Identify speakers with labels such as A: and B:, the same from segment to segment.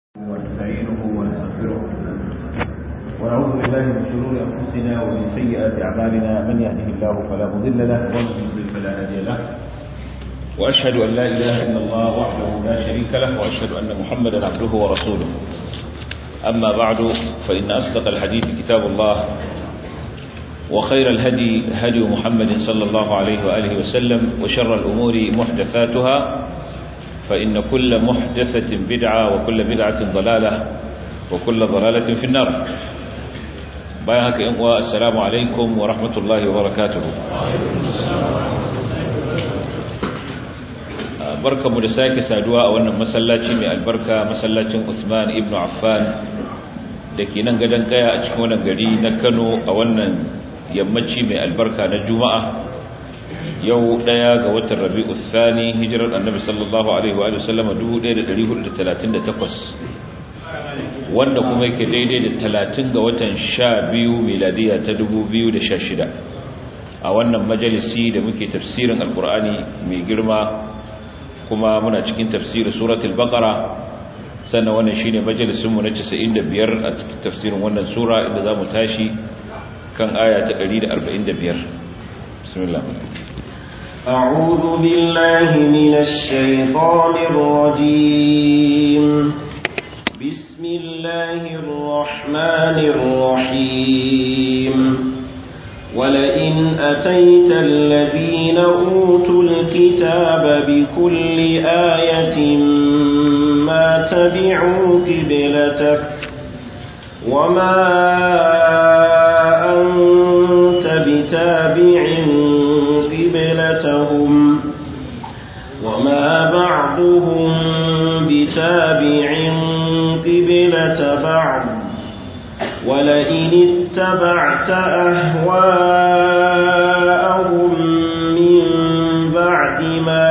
A: ونستعينه ونستغفره ونعوذ بالله من شرور انفسنا ومن سيئات اعمالنا من يهده الله فلا مضل له ومن يضلل فلا هادي له واشهد ان لا اله الا الله وحده لا شريك له واشهد ان محمدا عبده ورسوله اما بعد فان اصدق الحديث كتاب الله وخير الهدي هدي محمد صلى الله عليه واله وسلم وشر الامور محدثاتها فإن كل محدثة بدعة وكل بدعة ضلالة وكل ضلالة في النار. بايعك إخوة السلام عليكم ورحمة الله وبركاته. بركة مدساك سادواء وأن مسلاتي من البركة مسلاتي عثمان ابن عفان لكي ننقدن كيا أجمونا قري نكنو أولا يمتشي من البركة نجومة yau daya ga watan Rabi'u Thani hijirar Annabi sallallahu alaihi wa sallam 1438 wanda kuma yake daidai da 30 ga watan 12 miladiya ta 2016 a wannan majalisi da muke tafsirin alqur'ani mai girma kuma muna cikin tafsirin suratul baqara sannan wannan shine majalisin mu na 95 a cikin tafsirin wannan sura inda zamu tashi kan aya ta 145 bismillah.
B: أعوذ بالله من الشيطان الرجيم بسم الله الرحمن الرحيم ولئن أتيت الذين أوتوا الكتاب بكل آية ما تبعوا قبلتك وما أنت بتابع قبلتهم وما بعضهم بتابع قبلة بعض ولئن اتبعت أهواءهم من بعد ما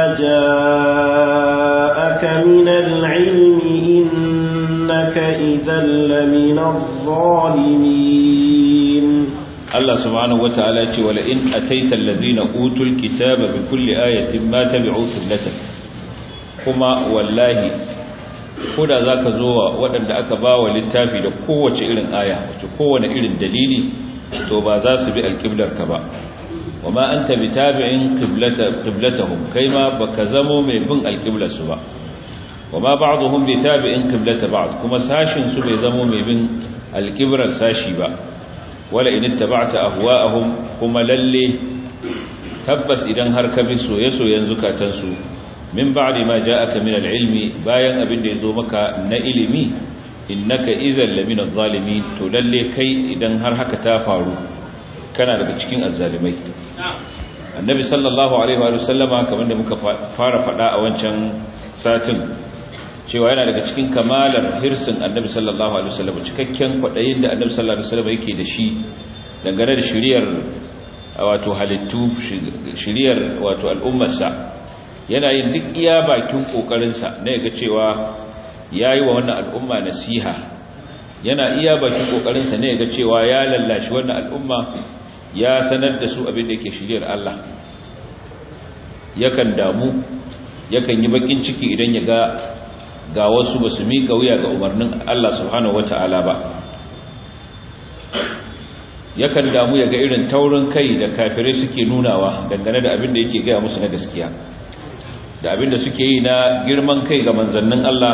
B: جاءك من العلم إنك إذا لمن الظالمين.
A: Allah subhanahu wata'ala ce wala in ataita allazina utul kitaba bi kulli ayatin ma tabi'u qiblatan kuma wallahi koda zaka zo wa wadanda aka bawa littafi da kowace irin aya wato kowane irin dalili to ba za su bi alqiblar ka ba wama anta bitabi'in qiblatahum kaima baka zamo mai bin alqiblar su ba wama ba'dhum bitabi'in qiblata ba'd kuma sashin su bai zamo mai bin alqiblar sashi ba wala in ittaba'ta ahwa'ahum kuma lalle tabbas idan har ka bi soye-soyen zukatansu min ba'di ma ja'aka min al-ilmi bayan abin da yazo maka na ilimi innaka idhal lamina adh-dhalimin to lalle kai idan har haka ta faru kana daga cikin azzalimai. Annabi sallallahu alaihi wa sallama kamar da muka fara fada a wancan satin cewa yana daga cikin kamalar hirsin Annabi sallallahu alaihi wasallam cikakken kwadayin da Annabi sallallahu alaihi wasallam yake da shi dangane da shiriyar wato halittu shiriyar wato al'ummarsa yana yin duk iya bakin kokarin sa ne ga cewa yayi wa wannan al'umma nasiha yana iya bakin kokarin sa ne ga cewa ya lallashi wannan al'umma ya sanar da su abin da yake shiriyar Allah yakan damu yakan yi bakin ciki idan ya ga wasu ba su miƙa wuya ga umarnin Allah subhanahu wata'ala ba yakan damu ya ga irin taurin kai da kafirai suke nunawa dangane da abin da yake gaya musu na gaskiya da abin da suke yi na girman kai ga manzannin Allah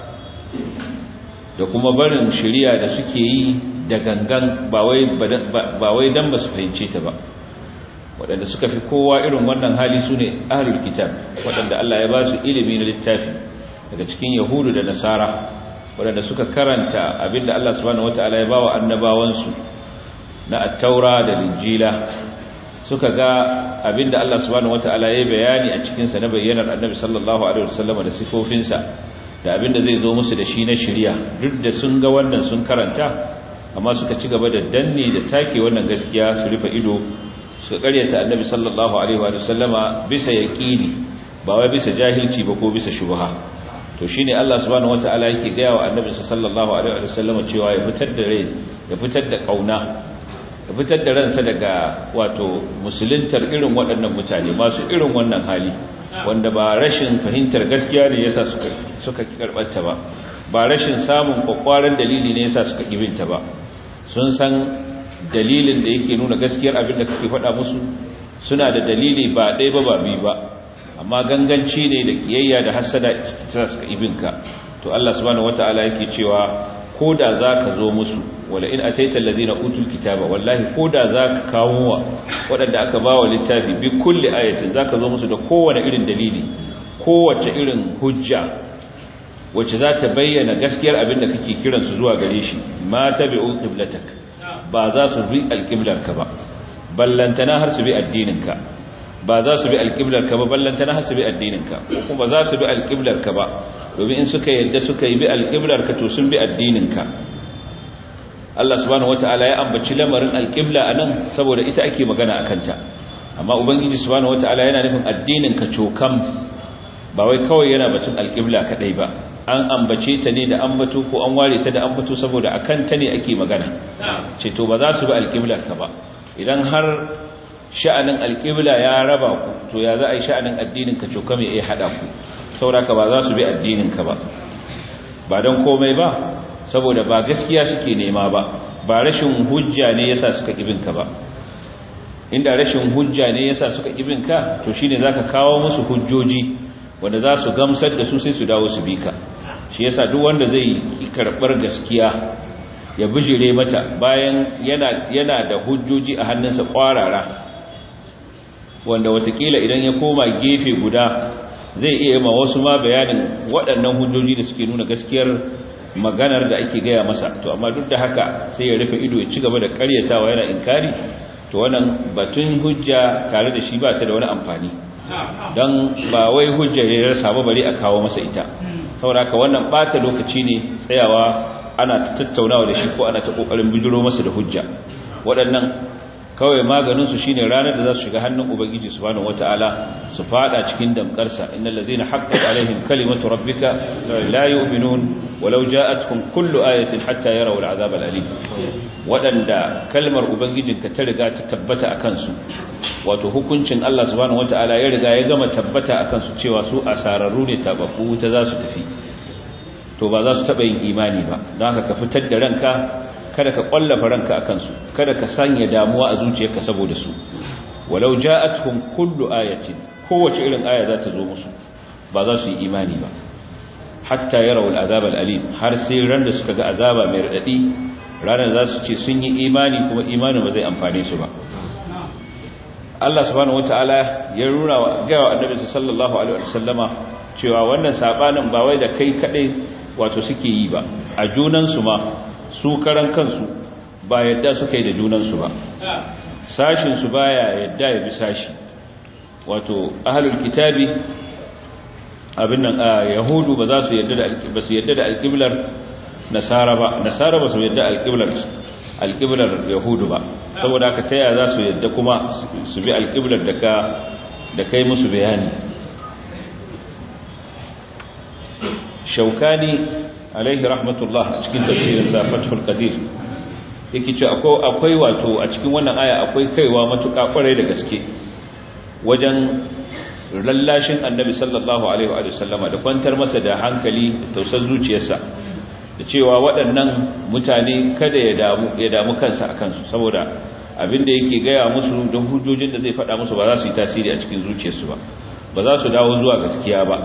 A: da kuma barin shari'a da suke yi da gangan ba wai dan ba su fahimce ta ba waɗanda suka fi kowa irin wannan hali su ne ahlul kitab waɗanda Allah ya ba su ilimi na littafi daga cikin yahudu da nasara waɗanda suka karanta abinda Allah subhanahu wataala ya bawa annabawansu na at-taura da injila suka ga abinda Allah subhanahu wataala ya bayani a cikin sa na bayyanar annabi sallallahu alaihi wasallam da sifofinsa da abinda zai zo musu da shi na shari'a duk da sun ga wannan sun karanta amma suka ci gaba da danne da take wannan gaskiya su rufe ido suka karyata annabi sallallahu alaihi wasallama bisa yaqini ba wai bisa jahilci ba ko bisa shubha to shine Allah subhanahu wataala yake gaya wa annabi sallallahu alaihi wasallam cewa ya fitar da rai ya fitar da kauna ya fitar da ransa daga wato musuluntar irin waɗannan mutane masu irin wannan hali wanda ba rashin fahimtar gaskiya ne yasa suka karbata ba ba rashin samun kwakwaran dalili ne yasa suka kibinta ba sun san dalilin da yake nuna gaskiyar abin da kake faɗa musu suna da dalili ba ɗaya ba biyu ba amma ganganci ne da kiyayya da hasada ta suka ibinka to Allah subhanahu wataala yake cewa koda zaka zo musu wala in ataita allazina utul kitaba wallahi koda zaka kawo wa wadanda aka bawa littafi bi kulli ayatin zaka zo musu da kowane irin dalili kowace irin hujja wacce za ta bayyana gaskiyar abin da kake kiran su zuwa gare shi ma tabi'u qiblatak ba za su bi alqiblarka ba ballantana har su bi addininka ba za su bi alqiblarka ba ballantana har su bi addininka kuma za su bi alqiblarka ba domin in suka yadda suka yi bi alqiblarka to sun bi addininka Allah subhanahu wataala ya ambaci lamarin alqibla anan saboda ita ake magana akan ta amma ubangiji subhanahu wataala yana nufin addininka cokam ba wai kawai yana batun alqibla kadai ba an ambace ta ne da ambato ko an ware ta da ambato saboda akan ta ne ake magana ce to ba za su bi alqiblarka ba idan har sha'anin alqibla ya raba ku to ya za a yi sha'anin addininka cokam ya hada ku sauraka ba za su bi addininka ba don komai ba saboda ba gaskiya suke nema ba rashin hujja ne yasa suka kibinka ba inda rashin hujja ne yasa suka kibinka to shine zaka kawo musu hujjoji wanda za su gamsar da su sai su dawo su bi ka shi yasa duk wanda zai karbar gaskiya ya bijire mata bayan yana da hujjoji a hannunsa kwarara wanda watakila idan ya koma gefe guda zai iya ma wasu ma bayanin waɗannan hujjoji da suke nuna gaskiyar maganar da ake gaya masa to amma duk da haka sai ya rufe ido ya ci gaba da ƙaryatawa yana inkari to wannan batun hujja tare da shi ba ta da wani amfani don ba wai hujja ya rasa ba bari a kawo masa ita saboda haka wannan bata lokaci ne tsayawa ana tattaunawa da shi ko ana ta kokarin bijiro masa da hujja waɗannan kawai maganinsu shine ranar da za su shiga hannun ubangiji subhanahu wataala su fada cikin damkarsa innal ladina haqqat alaihim kalimatu rabbika la yu'minun walau ja'atuhum kullu ayatin hatta yarawu al'azab al'alim wadanda kalmar ubangijinka ta riga ta tabbata akan su wato hukuncin Allah subhanahu wataala ya riga ya gama tabbata akan su cewa su asararru ne tababbu ta za su tafi to ba za su taba yin imani ba don haka ka fitar da ranka kada ka kwallafa ranka akan su kada ka sanya damuwa a zuciyarka saboda su walau ja'atuhum kullu ayatin kowace irin aya za ta zo musu ba za su yi imani ba hatta yarawu al'azab al'alim har sai ran da suka ga azaba mai radadi ranar za su ce sun yi imani kuma imanin ba zai amfane su ba Allah subhanahu wataala ya rura wa annabi sallallahu alaihi wasallama cewa wannan sabanin ba wai da kai kadai wato suke yi ba a junan su ma su karan kansu ba yadda suka yi da junansu ba sashinsu baya yadda ya bi sashi wato ahlul kitabi abin nan yahudu ba za su yadda da alqiblar nasara ba su yadda alqiblar yahudu ba saboda haka taya za su yadda kuma su bi alqiblar da kai musu bayani shaukani alaihi rahmatullah a cikin tafsirin sa Fathul Qadir yake cewa akwai wato a cikin wannan aya akwai kaiwa matuƙa kwarai da gaske wajen lallashin Annabi sallallahu alaihi wa sallama da kwantar masa da hankali da tausar zuciyarsa da cewa waɗannan mutane kada ya damu kansa akan su saboda abinda yake gaya musu don hujjojin da zai faɗa musu ba za su yi tasiri a cikin zuciyarsu ba za su dawo zuwa gaskiya ba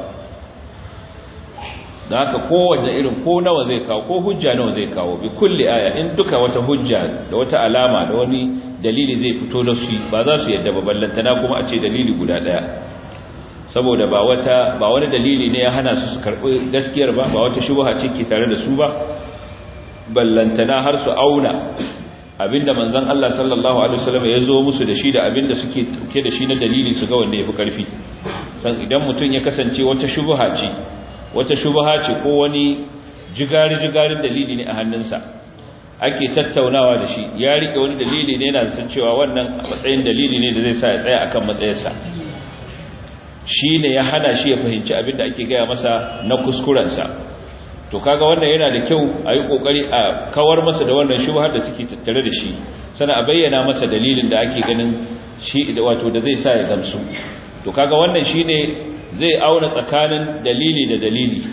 A: da haka kowanne irin ko nawa zai kawo ko hujja nawa zai kawo bi kulli aya in duka wata hujja da wata alama da wani dalili zai fito da shi ba za su yadda ba ballantana kuma a ce dalili guda daya saboda ba wani dalili ne ya hana su karbi gaskiyar ba wata shubha ce ke tare da su ba ballantana har su auna abinda manzon Allah sallallahu alaihi wasallam ya zo musu da shi da abinda suke tuke da shi na dalili su ga wanda yafi karfi san idan mutun ya kasance wata shubha ce ko wani jigari-jigarin dalili ne a hannunsa ake tattaunawa da shi ya rike wani dalili ne yana san cewa wannan a matsayin dalili ne da zai sa ya tsaya akan matsayarsa shi ne ya hana shi ya fahimci abin da ake gaya masa na kuskurensa to kaga wannan yana da kyau a yi kokari a kawar masa da wannan shubhar da take tattare da shi sana a bayyana masa dalilin da ake ganin shi wato da zai sa ya gamsu to kaga wannan shine zai auna tsakanin dalili da dalili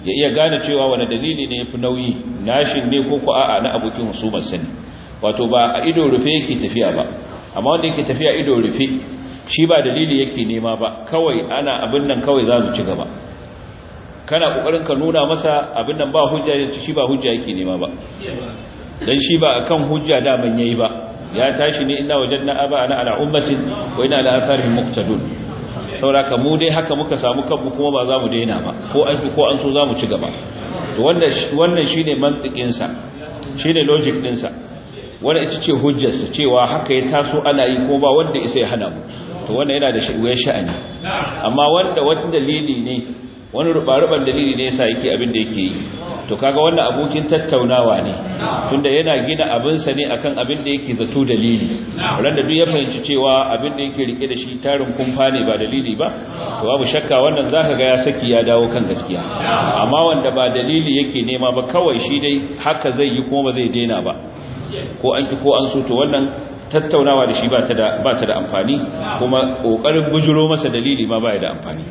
A: ya iya gane cewa wani dalili ne yafi nauyi nashin ne ko a'a na abokin husumar sani wato ba a ido rufe yake tafiya ba amma wanda yake tafiya ido rufe shi ba dalili yake nema ba kawai ana abin nan kawai za mu ci gaba kana kokarin ka nuna masa abin nan ba hujja yace shi ba hujja yake nema ba dan shi ba akan hujja da ban yayi ba ya tashi ne inna wajadna aba ana ala ummatin wa inna ala atharihim muqtadun sauraka mu dai haka muka samu kanmu kuma ba za mu daina ba ko an so za mu ci gaba to wannan shine mantikin sa shine logic din sa wanda ita ce hujjar sa cewa haka ya taso ana yi ko ba wanda isa ya hana mu to wannan yana da wayar sha'ani amma wanda dalili ne wani rubaruban dalili ne yasa yake abin da yake yi to kaga wannan abokin tattaunawa ne tunda yana gina abin sa ne akan abin da yake zato dalili wanda duk ya fahimci cewa abin da yake rike da shi tarin kumfa ne ba dalili ba to babu shakka wannan zaka ga ya saki ya dawo kan gaskiya amma wanda ba dalili yake nema ba kawai shi dai haka zai yi kuma ba zai daina ba ko an ki ko an so to wannan tattaunawa da shi ba ta da amfani kuma kokarin bujuro masa dalili ma ba ya da amfani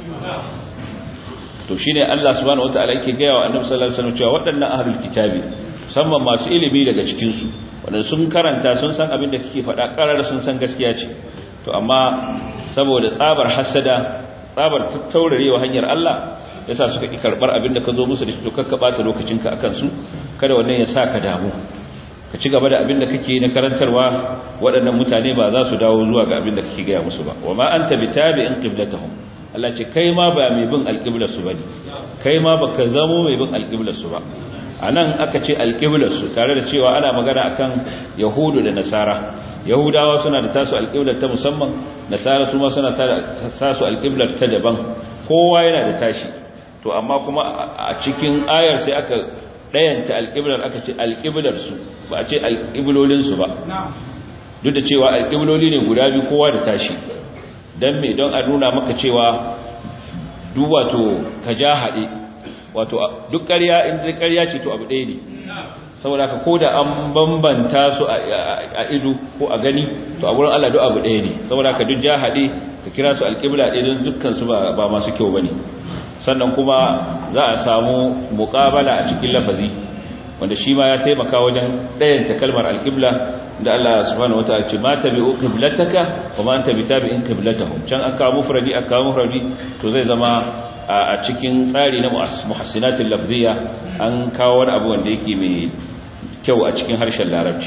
A: to shine Allah subhanahu wataala yake gaya wa Annabi sallallahu alaihi wasallam cewa waɗannan ahlul kitabi musamman masu ilimi daga cikin su wanda sun karanta sun san abin da kike faɗa karar sun san gaskiya ce to amma saboda tsabar hasada tsabar tattaurarewa hanyar Allah yasa suka ki karbar abin da ka zo musu da shi to kakka bata lokacinka akan su kada wannan ya saka damu ka ci gaba da abin da kake na karantarwa waɗannan mutane ba za su dawo zuwa ga abin da kake gaya musu ba wa ma anta bitabi'in qiblatahum Allah ce kai ma ba mai bin alqiblarsu bane kai ma baka zamo mai bin alqiblarsu ba anan aka ce alqiblarsu tare da cewa ana magana akan yahudu da nasara yahudawa suna da tasu alqiblar ta musamman nasara su ma suna da tasu alqiblar ta daban kowa yana da tashi to amma kuma a cikin ayar sai aka dayanta alqiblar aka ce alqiblarsu ba a ce alqiblolinsu ba duk da cewa alqibloli ne guda biyu kowa da tashi dan me don a nuna maka cewa duk wato ka ja haɗe wato duk ƙarya in dai ƙarya ce to abu ɗaya ne saboda ka koda an bambanta su a ido ko a gani to a wurin Allah duk abu ɗaya ne saboda ka duk ja haɗe ka kira su alƙibla ɗaya don dukkan su ba masu kyau bane sannan kuma za a samu muqabala a cikin lafazi wanda shi ma ya taimaka wajen ɗayanta kalmar alƙibla da Allah subhanahu wataala ce ma tabi'u qiblataka wa ma anta bitabi'in qiblatahum can an kawo mufradi to zai zama a cikin tsari na muhassinatul lafziyya an kawo wani abu wanda yake mai kyau a cikin harshen larabci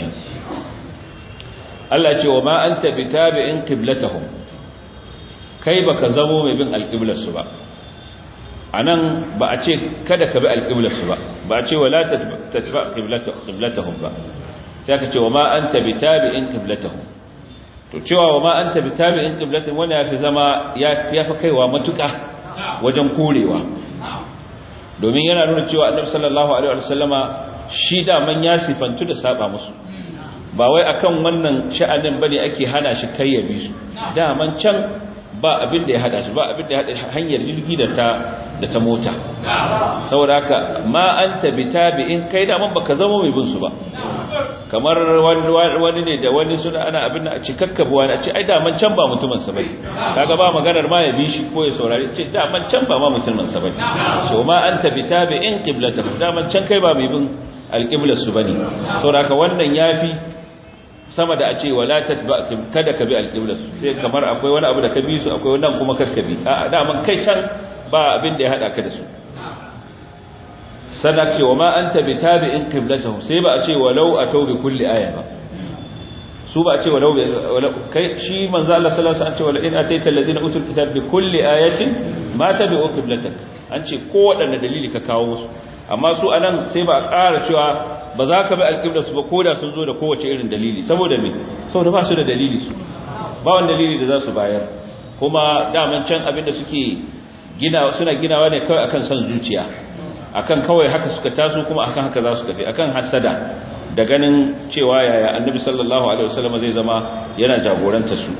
A: Allah ce wa ma anta bitabi'in qiblatahum kai baka zamo mai bin alqiblarsu ba anan ba a ce kada ka bi alqiblarsu ba a ce wala tatba qiblatahum ba sai aka ce wa ma anta bitabi'in qiblatahum to cewa wa ma anta bitabi'in qiblatahum wani yafi zama yafi kaiwa matuƙa wajen korewa domin yana nuna cewa Annabi sallallahu alaihi wasallama shi da man ya sifantu da saba musu ba wai akan wannan sha'anin bane ake hana shi kai ya bi su da man can ba abin da ya hada su ba abin da ya hada hanyar jirgi da ta mota saboda haka ma anta bitabi'in kai da man baka zama mai bin su ba kamar wani ne da wani suna ana abin a cikakkabuwa a ce ai da man can ba mutumin sa bane kaga ba maganar ma ya bi shi ko ya saurari ce da man can ba ma mutumin sa bane so ma anta bitabi'in qiblatahu da man can kai ba mai bin alqiblar su bane saboda haka wannan yafi sama da a ce wala tatba kada ka bi alqiblar su sai kamar akwai wani abu da ka bi su akwai wannan kuma kar ka bi a da man kai can ba abin da ya hada ka da su sana ce wa ma anta bitabi'in qiblatahum sai ba a ce walau atau bi kulli aya ba su ba a ce walau kai shi manzo Allah sallallahu alaihi wasallam ce wala in ataita alladhina utul kitab bi kulli ayatin ma tabi'u qiblatak an ce ko wadanne dalili ka kawo musu amma su anan sai ba a ƙara cewa ba za ka bi alqiblarsu ba koda sun zo da kowace irin dalili saboda me saboda ba su da dalili su ba wani dalili da za su bayar kuma daman can abinda suke suna ginawa ne kawai akan son zuciya akan kawai haka suka taso kuma akan haka za su tafi akan hasada da ganin cewa yaya annabi sallallahu alaihi wasallam zai zama yana jagoranta su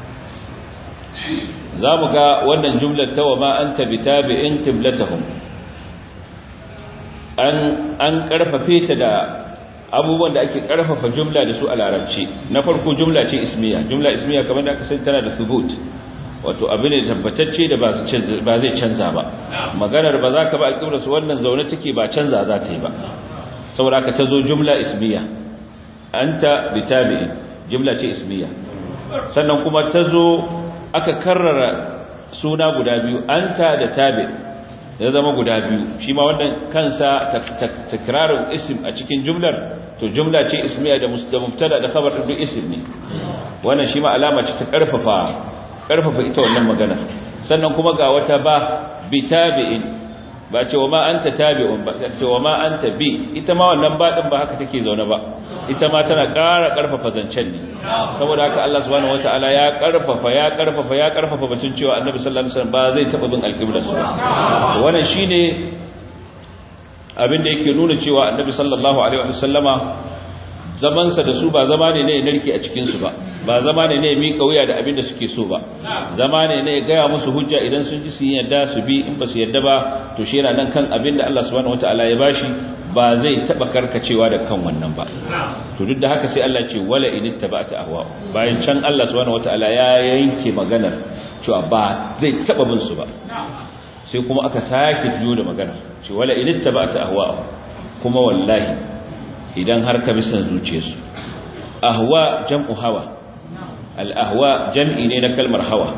A: zamu ga wannan jumlar ta wa ma anta bitabi'in qiblatahum an karfafe ta da abubuwan da ake karfafa jumla da su a larabci na farko jumla ce ismiya jumla ismiya kamar da aka sani tana da thubut wato abin da tabbatacce da ba zai canza ba maganar ba za ka ba alƙiblar su wannan zaune take ba canza za ta yi ba saboda ka tazo jumla ismiya anta bitabi'in jumla ce ismiya sannan kuma tazo aka karrara suna guda biyu anta da tabi' ya zama guda biyu shi ma wannan kansa takrarin ism a cikin jumlar to jumla ce ismiya da mubtada da khabar duk ism ne wannan shi ma alama ce ta karfafa ita wannan magana sannan kuma ga wata ba bitabi'in ba ce wa ma anta tabi'un ba ce wa ma anta bi ita ma wannan ba din ba haka take zaune ba ita ma tana ƙara karfafa zancen ne saboda haka Allah subhanahu wataala ya karfafa batun cewa Annabi sallallahu alaihi wasallam ba zai taba bin alqibla su to wannan shine abin da yake nuna cewa Annabi sallallahu alaihi wasallama zaman sa da su ba zama ne ya narke a cikin su ba zama ne ya mika wuya da abin da suke so ba zama ne ya gaya musu hujja idan sun ji su yadda su bi in ba su yadda ba to shi yana nan kan abin da Allah subhanahu wataala ya bashi ba zai taba karkacewa da kan wannan ba to duk da haka sai Allah ce wala in ittaba'ta ahwa bayan can Allah subhanahu wataala ya yanke maganar cewa ba zai taba bin su ba sai kuma aka sake biyo da magana ce wala in ittaba'ta ahwa kuma wallahi idan har ka bi san zuciyarsu ahwa jam'u hawa al-ahwa jam'i ne na kalmar hawa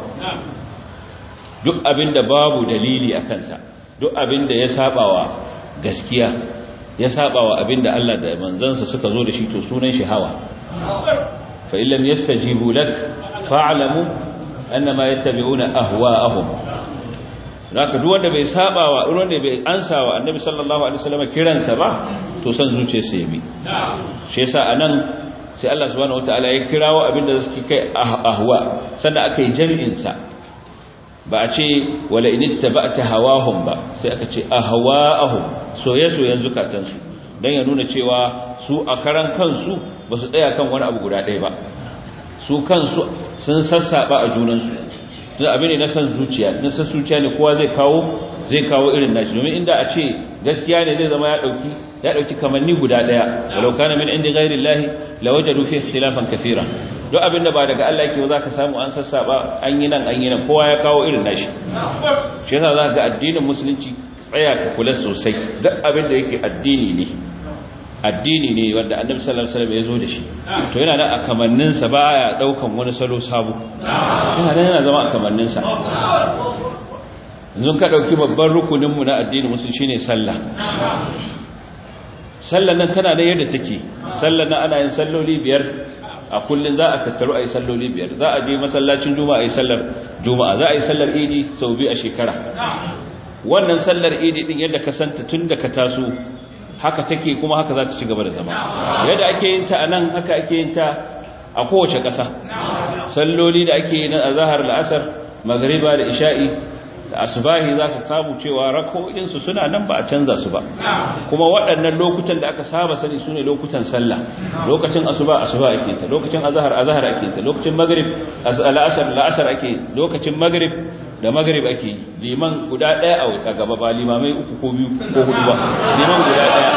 A: duk abinda babu dalili a kansa duk abinda ya sabawa gaskiya ya sabawa abinda Allah da manzansa suka zo da shi to sunan shi hawa fa in lam yastajibu lak fa'lamu annama yattabi'una ahwa'ahum zaka duk wanda bai sabawa wanda bai ansawa annabi sallallahu alaihi wasallam kiransa ba to san zuciyarsa ya bi shi yasa anan sai Allah subhanahu wataala ya kirawo abinda suke kai ahwa sannan aka yi jami'in sa ba a ce wala in ittaba'ta hawahum ba sai aka ce ahwa'ahum soye-soyen zukatansu dan ya nuna cewa su a karan kansu ba su tsaya kan wani abu guda ɗaya ba su kansu sun sassaba a junansu dan abin ne na san zuciya ne kowa zai kawo irin nashi domin inda a ce gaskiya ne zai zama ya dauki kamanni guda daya walau kana min indi ghairillahi lawajadu fi ikhtilafan kaseera duk abinda ba daga Allah yake ba zaka samu an sassaba an yi nan kowa ya kawo irin nashi shi yasa zaka ga addinin musulunci tsaya ka kula sosai duk abinda yake addini ne wanda Annabi sallallahu alaihi wasallam ya zo da shi to yana da a kamannin sa baya daukan wani salo sabo yana zama a kamannin sa yanzu ka dauki babban rukunin mu na addinin musulunci shine sallah nan tana da yadda take sallar nan ana yin salloli biyar a kullun za a tattaru ayi salloli biyar za a je masallacin juma'a ayi sallar juma'a za a yi sallar idi sau biyu a shekara wannan sallar idi din yadda ka santa tun da ka taso haka take kuma haka za ta ci gaba da zama yadda ake yin ta anan haka ake yin ta a kowace ƙasa salloli da ake yi na azhar la'asar magriba da isha'i da asubahi zaka samu cewa rako'in su suna nan ba a canza su ba kuma waɗannan lokutan da aka saba sani sune lokutan sallah lokacin asuba ake ta lokacin azhar ake ta lokacin maghrib la'asar ake lokacin maghrib da maghrib ake liman guda ɗaya a gaba ba limamai uku ko biyu ko hudu ba liman guda ɗaya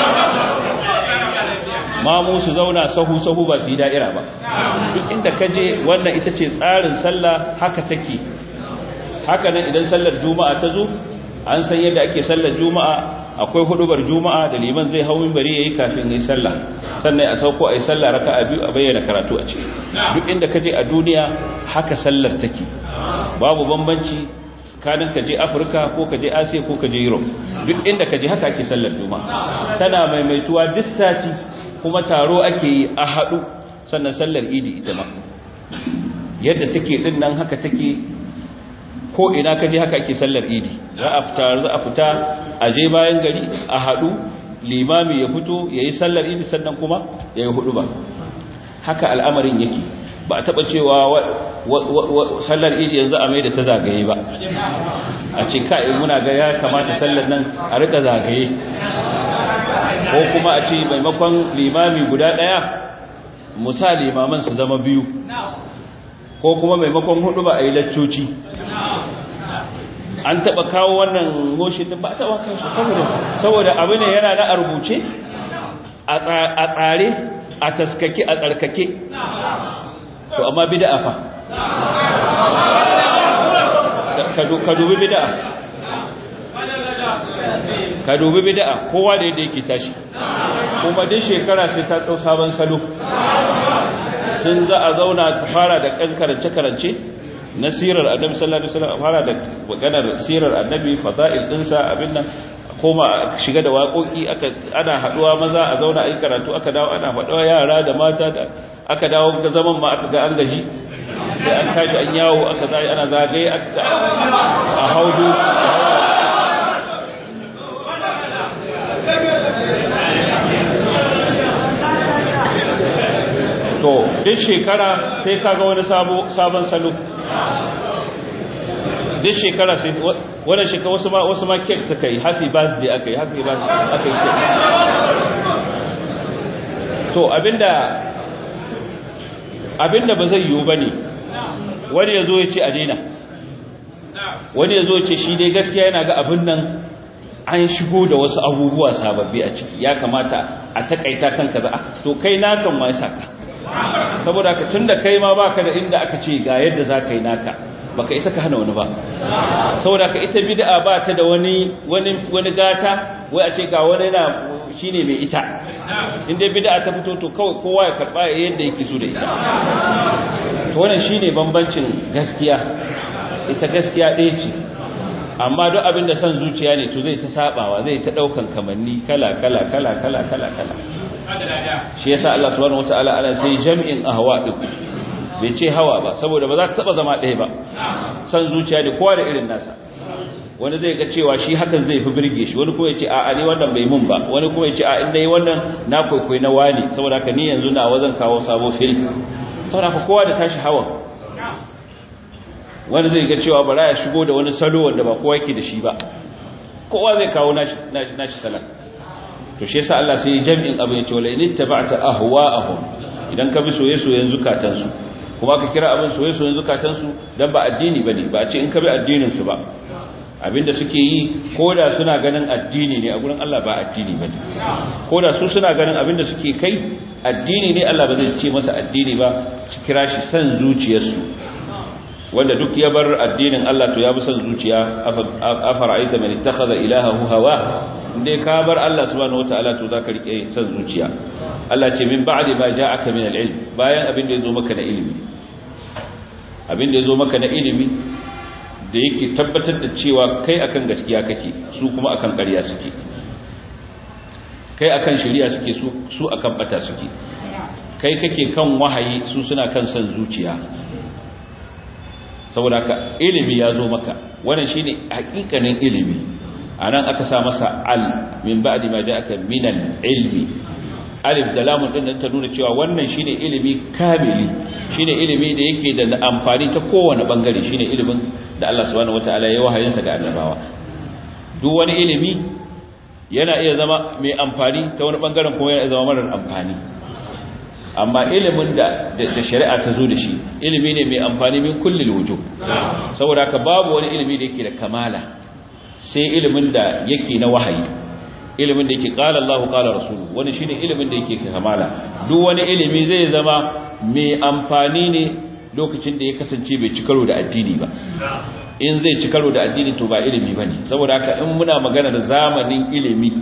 A: mamu su zauna sahu ba su yi da'ira ba duk inda kaje wannan ita ce tsarin sallah haka take haka nan idan sallar juma'a ta zo an san yadda ake sallar juma'a akwai hudubar juma'a da liman zai hawo minbari yayi kafin yayi sallah sannan a sauko ayi sallah raka'a biyu a bayyana karatu a ciki duk inda kaje a duniya haka sallar take babu bambanci tsakanin kaje Afirka ko kaje Asiya ko kaje Europe duk inda kaje haka ake sallar juma'a tana maimaituwa duk sati kuma taro ake yi a hadu sannan sallar idi ita ma yadda take din nan haka take ko ina kaje haka ake sallar idi za a fita a je bayan gari a hadu limami ya fito yayi sallar idi sannan kuma yayi hudu ba haka al'amarin yake ba a taba cewa sallar idi yanzu a mai da ta zagaye ba a ce kai muna ga ya kamata sallar nan a rika zagaye ko kuma a ce maimakon limami guda daya musa limaman su zama biyu ko kuma maimakon hudu ba a yi laccoci an taba kawo wannan motion din ba a taba kawo saboda abu ne yana da a rubuce a tsare a taskake a tsarkake to amma bid'a fa ka dubi bid'a ka dubi bid'a kowa da yadda yake tashi kuma duk shekara sai ta tsau sabon salo tun za a zauna ta fara da karance na sirar annabi sallallahu alaihi wasallam fara da maganar sirar annabi fada'il dinsa abin nan koma shiga da waƙoƙi ana haduwa maza a zauna ayi karatu aka dawo ana faɗawa yara da mata da aka dawo ga zaman ma aka ga an gaji sai an tashi an yawo aka zai ana zagaye a haudu to duk shekara sai kaga wani sabon salo duk shekara sai wannan shekara wasu ma cake suka yi happy birthday akai to abinda ba zai yiwu bane wani yazo ya ce a daina wani yazo ya ce shi dai gaskiya yana ga abin nan an shigo da wasu abubuwa sababbi a ciki ya kamata a takaita kan kaza to kai nakan ma saka saboda ka tunda kai ma baka da inda aka ce ga yadda zaka yi naka baka isa ka hana wani ba saboda ka ita bid'a ba ta da wani gata wai a ce ga wani na shine mai ita inda bid'a ta fito to kawai kowa ya karba yadda yake so da ita to wannan shine bambancin gaskiya ita gaskiya ɗaya ce amma duk abin da san zuciya ne to zai ta sabawa zai ta daukan kamanni kala shi yasa Allah subhanahu wataala ana sai jami'in ahwa din bai ce hawa ba saboda ba za ta taba zama ɗaya ba san zuciya da kowa da irin nasa wani zai ga cewa shi hakan zai fi birge shi wani kuma ya ce a ni wannan bai mun ba wani kuma ya ce a inda yi wannan na kwaikwai na wani saboda haka ni yanzu na wazan kawo sabo fil saboda haka kowa da tashi hawa wani zai ga cewa bara ya shigo da wani salo wanda ba kowa yake da shi ba kowa zai kawo nashi salat to shi yasa Allah sai jami'in abin ya ce wala in tabata ahwa'ahum idan ka bi soyayyen zukatansu kuma ka kira abin soyayyen zukatansu dan ba addini bane ba a ce in ka bi addinin su ba abinda suke yi koda suna ganin addini ne a gurin Allah ba addini bane koda su suna ganin abinda suke kai addini ne Allah ba zai ce masa addini ba su kira shi san zuciyarsu wanda duk ya bar addinin Allah to ya bi san zuciya afara'aita man ittakhadha ilahahu hawa indai ka bar Allah subhanahu wataala to zaka rike san zuciya Allah ce min ba'di ma ja'aka min al-ilm bayan abin da yazo maka na ilimi abin da yazo maka na ilimi da yake tabbatar da cewa kai akan gaskiya kake su kuma akan ƙarya suke kai akan shari'a suke su akan bata suke kai kake kan wahayi su suna kan san zuciya saboda ka ilimi ya zo maka wannan shine hakikanin ilimi anan aka sa masa al min ba'di ma ja'aka min al-ilmi alif da lamun din ta nuna cewa wannan shine ilimi kamili shine ilimi da yake da amfani ta kowane bangare shine ilimin da Allah subhanahu wataala ya wahayinsa ga annabawa duk wani ilimi yana iya zama mai amfani ta wani bangaren kuma yana iya zama marar amfani amma ilimin da shari'a ta zo da shi ilimi ne mai amfani min kullil wujuh saboda haka babu wani ilimi da yake da kamala sai ilimin da yake na wahayi ilimin da yake qala Allahu qala rasuluhu wani shine ilimin da yake kamala duk wani ilimi zai zama mai amfani ne lokacin da ya kasance bai ci karo da addini ba in zai ci karo da addini to ba ilimi bane saboda haka in muna magana da zamanin ilimi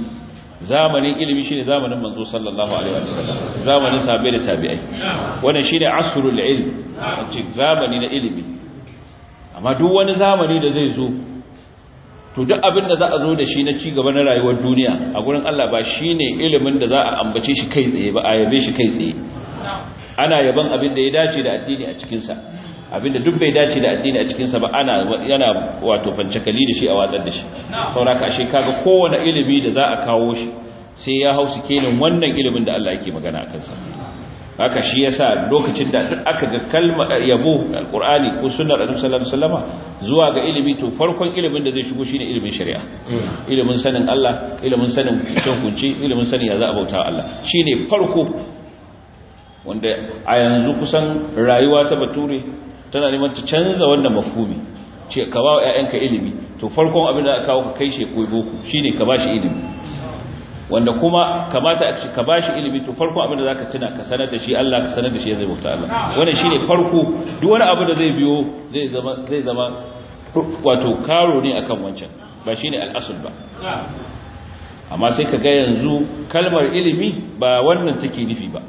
A: shine zamanin manzo sallallahu alaihi wasallam zamanin sahabbai da tabi'ai wannan shine asrul ilm wace zamani na ilimi amma duk wani zamani da zai zo to duk abin da za a zo da shi na ci gaba na rayuwar duniya a gurin Allah ba shine ilimin da za a ambace shi kai tsaye ba a yabe shi kai tsaye ana yaban abin da ya dace da addini a cikin sa abin da duk bai dace da addini a cikin sa ba yana wato fancakali da shi a watsar da shi saboda ashe kaga kowane ilimi da za a kawo shi sai ya hausu kenan wannan ilimin da Allah yake magana akan sa haka shi yasa lokacin da duk aka ga kalmar yabo alqur'ani ko sunnar annabi sallallahu alaihi wasallama zuwa ga ilimi to farkon ilimin da zai shigo shine ilimin shari'a ilimin sanin Allah ilimin sanin hukunci ilimin sanin ya za a bauta Allah shine farko wanda a yanzu kusan rayuwa ta bature tana neman ta canza wannan mafhumi ce ka ba wa ƴaƴanka ilimi to farkon abin da aka kawo ka kai shi koyi boko shine ka bashi ilimi wanda kuma kamata a ka bashi ilimi to farkon abin da zaka tuna ka sanar da shi Allah ka sanar da shi zai bauta Allah wannan shine farko duk wani abu da zai biyo zai zama wato karo ne akan wancan ba shine al-asl ba amma sai ka ga yanzu kalmar ilimi ba wannan take nufi ba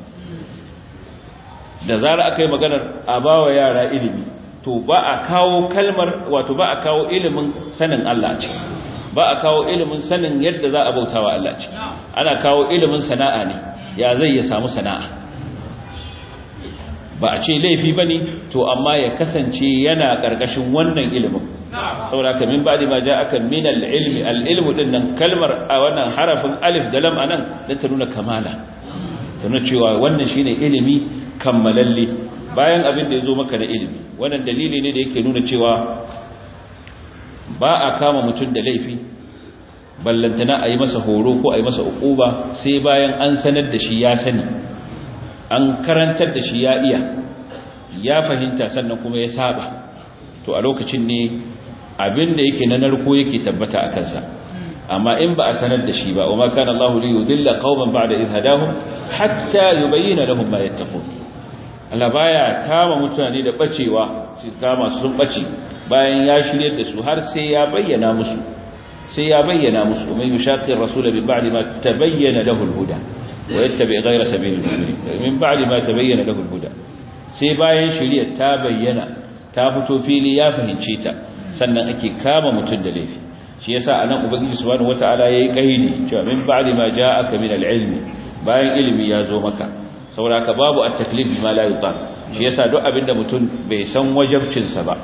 A: da zara aka yi maganar a bawa yara ilimi to ba a kawo kalmar wato ba a kawo ilimin sanin Allah ce ba a kawo ilimin sanin yadda za a bautawa Allah ce ana kawo ilimin sana'a ne ya zai ya samu sana'a ba a ce laifi bane to amma ya kasance yana karkashin wannan ilimin saboda ka min ba'di ma ja'aka min al-ilmi al-ilmu dinnan kalmar a wannan harafin alif da lam anan da ta nuna kamala ta nuna cewa wannan shine ilimi kammalalle bayan abin da yazo maka da ilimi wannan dalili ne da yake nuna cewa ba a kama mutum da laifi ballantana a yi masa horo ko a yi masa uquba sai bayan an sanar da shi ya sani an karantar da shi ya iya ya fahimta sannan kuma ya saba to a lokacin ne abin da yake na narko yake tabbata a kansa amma in ba a sanar da shi ba wa ma kana Allahu li yudilla qauman ba'da idh hadahum hatta yubayyana lahum ma yattaqun Allah baya kama mutane da bacewa su kama su sun bace bayan ya shirye da su har sai ya bayyana musu man yushaqi ar-rasul bi ba'di ma tabayyana lahu al-huda wa yattabi ghayra sabili al-mu'minin min ba'di ma tabayyana lahu al-huda sai bayan shirye ta bayyana ta fito fili ya fahimce ta sannan ake kama mutun da laifi shi yasa anan ubangiji subhanahu wataala yayi kaidi cewa min ba'di ma ja'aka min al-ilmi bayan ilimi ya zo maka saboda ka babu at-taklif bima la yutan shi yasa duk abinda mutum bai san wajibcin sa ba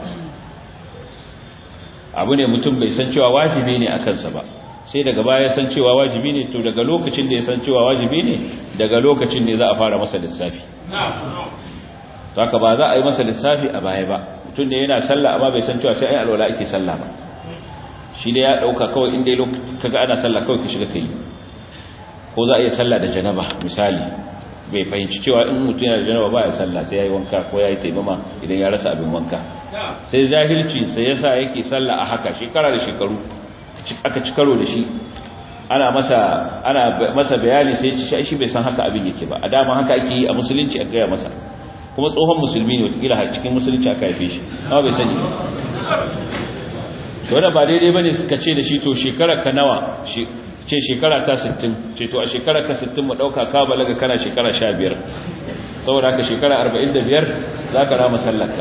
A: abu ne mutum bai san cewa wajibi ne akan sa ba sai daga baya san cewa wajibi ne to daga lokacin da ya san cewa wajibi ne daga lokacin ne za a fara masa lissafi to haka ba za a yi masa lissafi a baya ba mutum ne yana sallah amma bai san cewa sai ai alwala ake sallah ba shi ne ya dauka kawai inda kaga ana sallah kawai ka shiga kai ko za a yi sallah da janaba misali bai fahimci cewa in mutum yana da janaba ba ya sallah sai yayi wanka ko yayi taimama idan ya rasa abin wanka sai jahilci sai yasa yake sallah a haka shekara da shekaru aka ci karo da shi ana masa bayani sai ya shi bai san haka abin yake ba a dama haka ake yi a musulunci a gaya masa kuma tsohon musulmi ne wata har cikin musulunci aka haife shi amma bai sani ba wanda ba daidai bane suka ce da shi to shekara ka nawa ce shekara ta 60 ce to a shekara ka 60 mu dauka ka balaga kana shekara 15 saboda haka shekara 45 zaka rama sallarka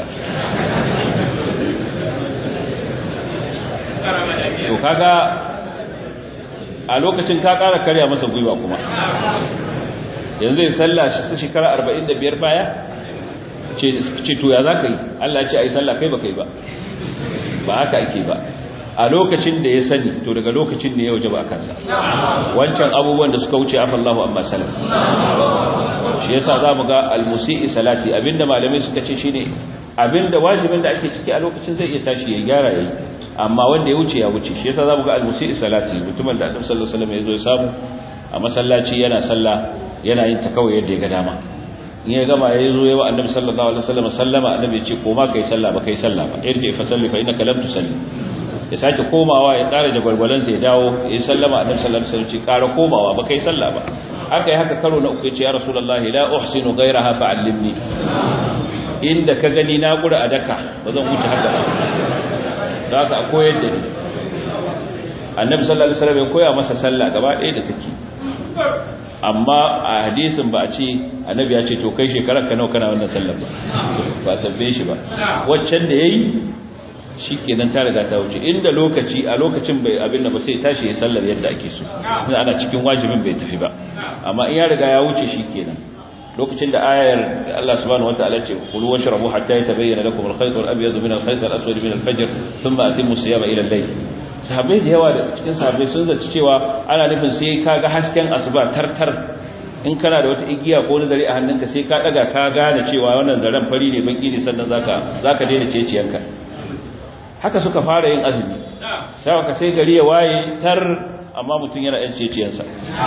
A: to kaga a lokacin ka kara karya masa gwiwa kuma yanzu ya sallah shekara 45 baya ce to ya zaka yi Allah ya ce ai sallah kai ba kai ba ba haka ake ba a lokacin da ya sani to daga lokacin ne ya wajaba kansa wancan abubuwan da suka wuce afallahu amma salaf shi yasa zamu ga almusii salati abinda malamai suka ce shine abinda wajibin da ake ciki a lokacin zai iya tashi ya gyara yayi amma wanda ya wuce ya wuce shi yasa zamu ga almusii salati mutumin da Annabi sallallahu alaihi wasallam ya zo ya samu a masallaci yana sallah yana yin ta kawai yadda ya ga dama in ya gama ya zo yawa Annabi sallallahu alaihi wasallam sallama Annabi ya ce koma kai sallah ba kai sallah ba irji fa salli fa innaka lam tusalli ya sake komawa ya ƙara jagwalgwalansa ya dawo ya sallama Annabi sallallahu alaihi wasallam ce ƙara komawa ba kai sallah ba aka yi haka karo na uku ya ce ya rasulullahi la uhsinu ghayraha fa'allimni inda ka gani na gura a daka ba zan wuce haka ba da haka a koyar da ni Annabi sallallahu alaihi wasallam ya koya masa sallah gaba ɗaya da take amma a hadisin ba a ce Annabi ya ce to kai shekarar ka nawa kana wannan sallar ba tabbe shi ba waccan da yayi shikenan ta riga ta wuce inda lokaci a lokacin bai abin da ba sai tashi ya sallar yadda ake so idan ana cikin wajibin bai tafi ba amma in ya riga ya wuce shikenan lokacin da ayar Allah subhanahu wataala ce kulu washrabu hatta yatabayyana lakum al-khayt al-abyad min al-khayt al-aswad min al-fajr thumma atimmu siyama ila al-layl sahabbai da yawa da cikin sahabbai sun zaci cewa ana nufin sai kaga hasken asuba tartar in kana da wata igiya ko wani zare a hannunka sai ka daga ka gane cewa wannan zaren fari ne baki ne sannan zaka daina ceciyanka haka suka fara yin azumi sai ka sai gari ya waye tar amma mutun yana yan ceciyansa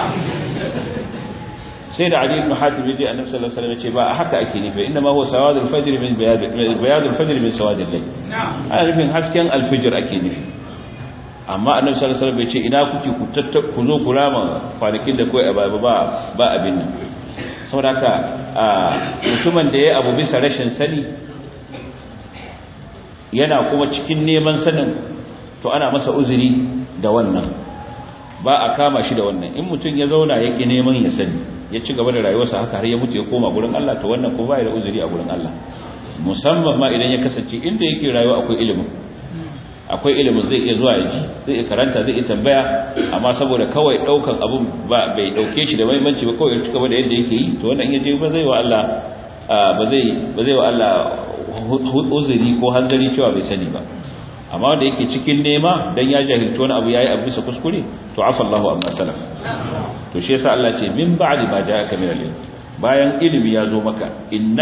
A: sai da Ali ibn Hatim yaji Annabi sallallahu alaihi wasallam ya ce ba haka ake nufi inna ma huwa sawadul fajr min bayadul fajr min sawadil layl ana nufin hasken alfijir ake nufi amma Annabi sallallahu alaihi wasallam bai ce ina kuke ku zo ku rama kwanakin da kai ba abin nan saboda haka mutumin da yayi abu bisa rashin sani yana kuma cikin neman sanin, to ana masa uzuri da wannan, ba a kama shi da wannan. In mutum ya zauna ya ƙi neman ya sani, ya ci gaba da rayuwarsa haka har ya mutu ya koma gurin Allah, to wannan ko ba ya da uzuri a gurin Allah, musamman ma idan ya kasance inda yake rayuwa akwai ilimin zai iya zuwa yaji, zai iya karanta, zai iya tambaya, amma saboda kawai daukan abun bai dauke shi da muhimmanci ba, kawai ya ci gaba da yadda yake yi, to wannan in yaje ba zai wa Allah ba zai wa Allah uzuri ko hanzari cewa bai sani ba. Amma wanda yake cikin nema dan ya jahilci wani abu yayi abu bisa kuskure, to afa Allahu amma salaf. To shi yasa Allah ce min ba'di ma ja'aka min al-ilm, bayan ilimi ya zo maka,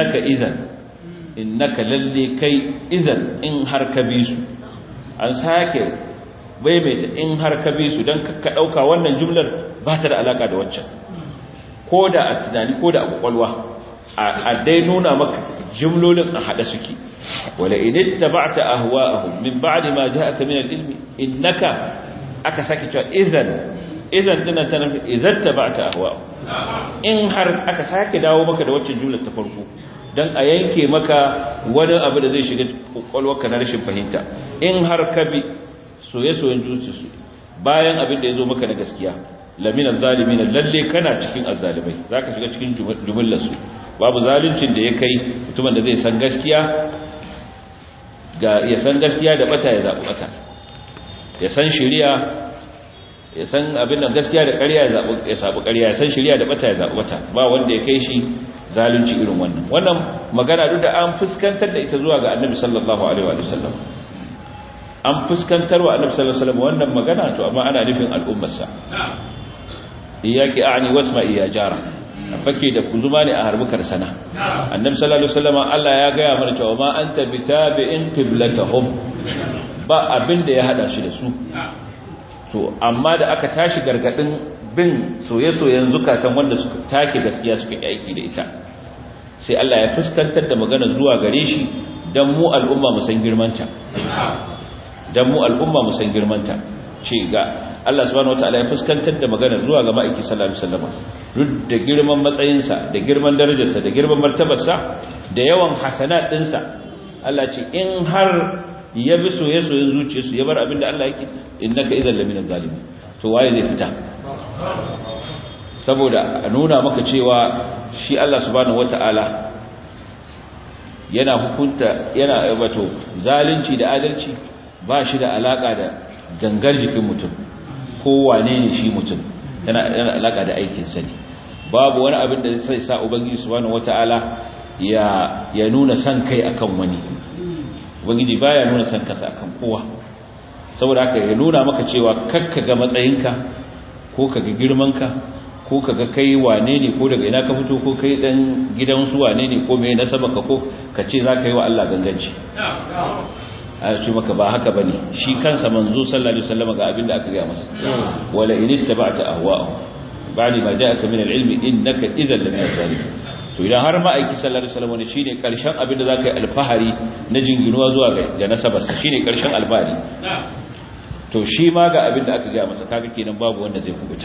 A: innaka lalle kai idan in har ka bi su, an sake baibaita in har ka bi su dan ka dauka wannan jumlar ba ta da alaka da waccan, koda a tunani koda a kwakwalwa, a dai nuna maka jumlolin a hada suke. wala in ittaba'ta ahwa'ahum min ba'di ma ja'aka min al-ilmi innaka, aka sake cewa idan dinan tana idan tabata ahwa'ahum, in har aka sake dawo maka da waccan jumlar ta farko dan a yanke maka wani abu da zai shiga kwakwalwarka na rashin fahimta. In har ka bi soye-soyen zuciyarsu bayan abin da ya zo maka na gaskiya, laminan zalimin, lalle kana cikin azzalimai, zaka shiga cikin jumlar su. Babu zaluncin da ya kai mutumin da zai san gaskiya ya san gaskiya da bata ya zabi bata, ya san shari'a, ya san abin da gaskiya da ƙarya ya zabi ƙarya, ya san shari'a da bata ya zabi bata. Ba wanda ya kai shi zalunci irin wannan magana duk da an fuskantar da ita zuwa ga Annabi sallallahu alaihi wa sallam, an fuskantar wa Annabi sallallahu alaihi wa sallam wannan magana, to amma ana nufin al'ummarsa. Iyaki a'ni wasma iya jara, fake da kuzuma ne a harbukar sana. Annabi sallallahu alaihi wa sallam Allah ya gaya mana cewa ma anta bitabi'in qiblatahum, ba abin da ya hada shi da su. To amma da aka tashi gargadin bin soye-soyen zukatan wanda suka take gaskiya suka yi aiki da ita, sai Allah ya fuskantar da magana zuwa gare shi dan mu al'umma mu san girmanta, ce ga Allah subhanahu wataala ya fuskantar da magana zuwa ga ma'aiki sallallahu alaihi wasallam, duk da girman matsayinsa, da girman darajarsa, da girman martabarsa, da yawan hasanat dinsa. Allah ce in har ya bi soye-soyen zuciyarsu ya bar abinda Allah yake, innaka idan lamina zalimin, to waye zai fita? Saboda a nuna maka cewa shi Allah subhanahu wataala yana hukunta, yana wato zalunci da adalci ba shi da alaka da gangar jikin mutum, ko wane ne shi mutum, yana alaka da aikin sa ne. Babu wani abin da zai sa ubangiji subhanahu wataala ya nuna san kai akan wani. Ubangiji baya nuna san kansa akan kowa, saboda haka ya nuna maka cewa kakka ga matsayinka, ko kaga girmanka, ko kaga kai wane ne, ko daga ina ka fito, ko kai dan gidan su wane ne, ko me nasabaka, ko kace zaka yi wa Allah ganganci. A ce maka ba haka bane. Shi kansa manzo sallallahu alaihi wasallam ga abinda aka ga masa, wala in ittaba'ta ahwa'ahum ba'da ma ja'aka min al-ilmi innaka idhan lamin adh-dhalimin. To idan har ma aiki sallallahu alaihi wasallam ne shine karshen abinda zaka yi alfahari na jinginuwa zuwa ga nasabarsa, shine karshen alfahari, to shi ma ga abinda aka ga masa, kaga kenan babu wanda zai kubuta.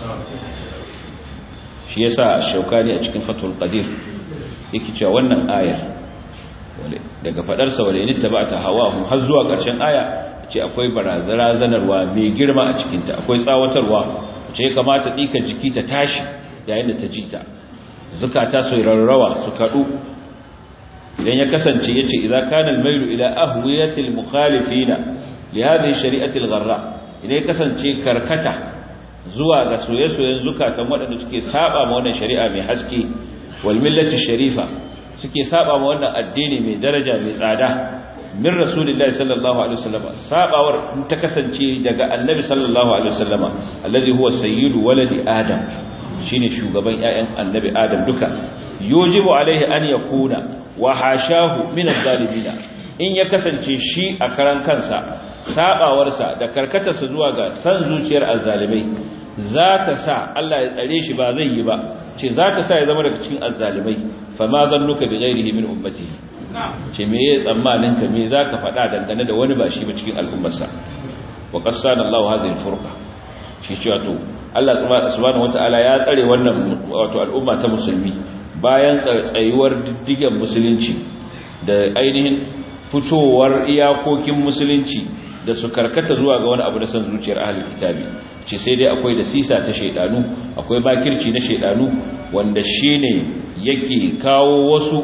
A: Shi yasa Shaukani a cikin Fathul Qadir yake cewa wannan ayar daga fadarsa wala in tabata hawa har zuwa ƙarshen aya ce akwai barazanarwa mai girma a cikin ta, akwai tsawatarwa ce kamata dika jiki ta tashi yayin da ta ji ta, zakata su rarrawa su kadu. Idan ya kasance yace idza kana al-mailu ila ahwiyati al-mukhalifina li hadhihi shari'ati al-gharra, idan ya kasance karkata zuwa ga soye-soyen zukatan waɗanda suke saba ma wannan shari'a mai haske, wal millati sharifa, suke saba ma wannan addini mai daraja mai tsada, min rasulillahi sallallahu alaihi wasallam, sabawar ta kasance daga annabi sallallahu alaihi wasallama alladhi huwa sayyidu waladi adam, shine shugaban ƴaƴan annabi adam duka. Yujibu alaihi an yakuna wa hashahu min adh-dhalimin, in ya kasance shi a karan kansa sabawarsa da karkatarsa zuwa ga san zuciyar azzalimai za ta sa Allah ya tsare shi, ba zai yi ba, ce za ta sa ya zama daga cikin azzalimai. Fa ma zannuka bi ghairihi min ummatihi, ce me yayi tsammanin ka, me zaka faɗa dangane da wani ba shi ba cikin al'ummarsa. Wa qassana Allahu hadhihi al-furqa, shi ce wato Allah subhanahu wataala ya tsare wannan wato al'umma ta musulmi bayan tsayuwar diddigen musulunci da ainihin fitowar iyakokin musulunci da su karkata zuwa ga wani abu na san zuciyar ahlul kitabi ce sai dai akwai da sisa ta shaydanu akwai bakirci na shaydanu wanda shine yake kawo wasu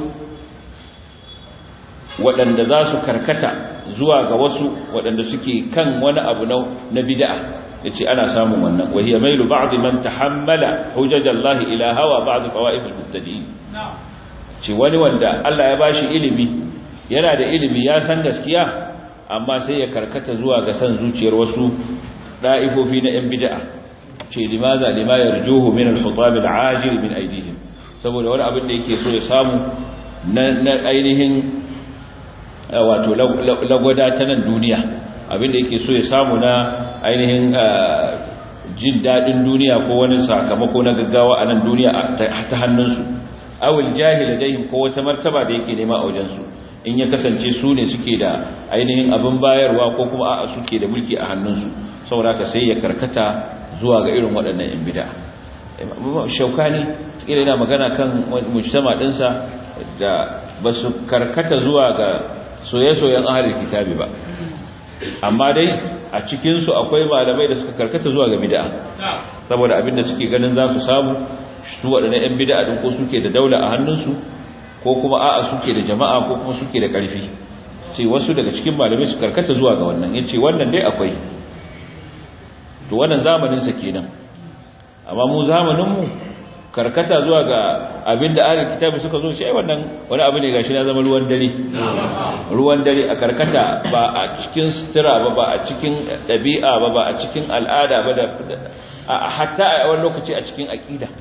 A: waɗanda za su karkata zuwa ga wasu waɗanda suke kan wani abu na bid'a yace ana samun wannan wa hiya mailu ba'd man tahammala hujajallahi ila hawa ba'd qawaid al-mubtadi'in ce wani wanda Allah ya bashi ilimi yana da ilimi ya san gaskiya amma sai ya karkata zuwa ga san zuciyar wasu da'ifofi na yan bid'a ce limaza lima yarjuhu min al-hutab al-ajil min aydihim saboda wani abin da yake so ya samu na ainihin wato lagwada ta nan duniya abin da yake so ya samu na ainihin jin dadin duniya ko wani sakamako na gaggawa a nan duniya ta hannunsu awil jahil dayhim ko wata martaba da yake nema a wajensu in ya kasance su ne suke da ainihin abin bayarwa ko kuma a'a suke da mulki a hannunsu saboda ka sai ya karkata zuwa ga irin waɗannan yan bid'a Shaukani kila yana magana kan mujtama dinsa da basu karkata zuwa ga soye-soyen ahlul kitabi ba amma dai a cikin su akwai malamai da suka karkata zuwa ga bid'a saboda abinda suke ganin za su samu su waɗannan yan bid'a din ko suke da daula a hannunsu ko kuma a'a suke da jama'a ko kuma suke da ƙarfi sai wasu daga cikin malamai su karkata zuwa ga wannan yace wannan dai akwai to wannan zamanin sa kenan amma mu zamanin mu karkata zuwa ga abinda ahlul kitabi suka zo shi wannan wani abu ne gashi na zama ruwan dare a karkata ba a cikin sutura ba a cikin dabi'a ba a cikin al'ada ba da hatta a wani lokaci a cikin aqida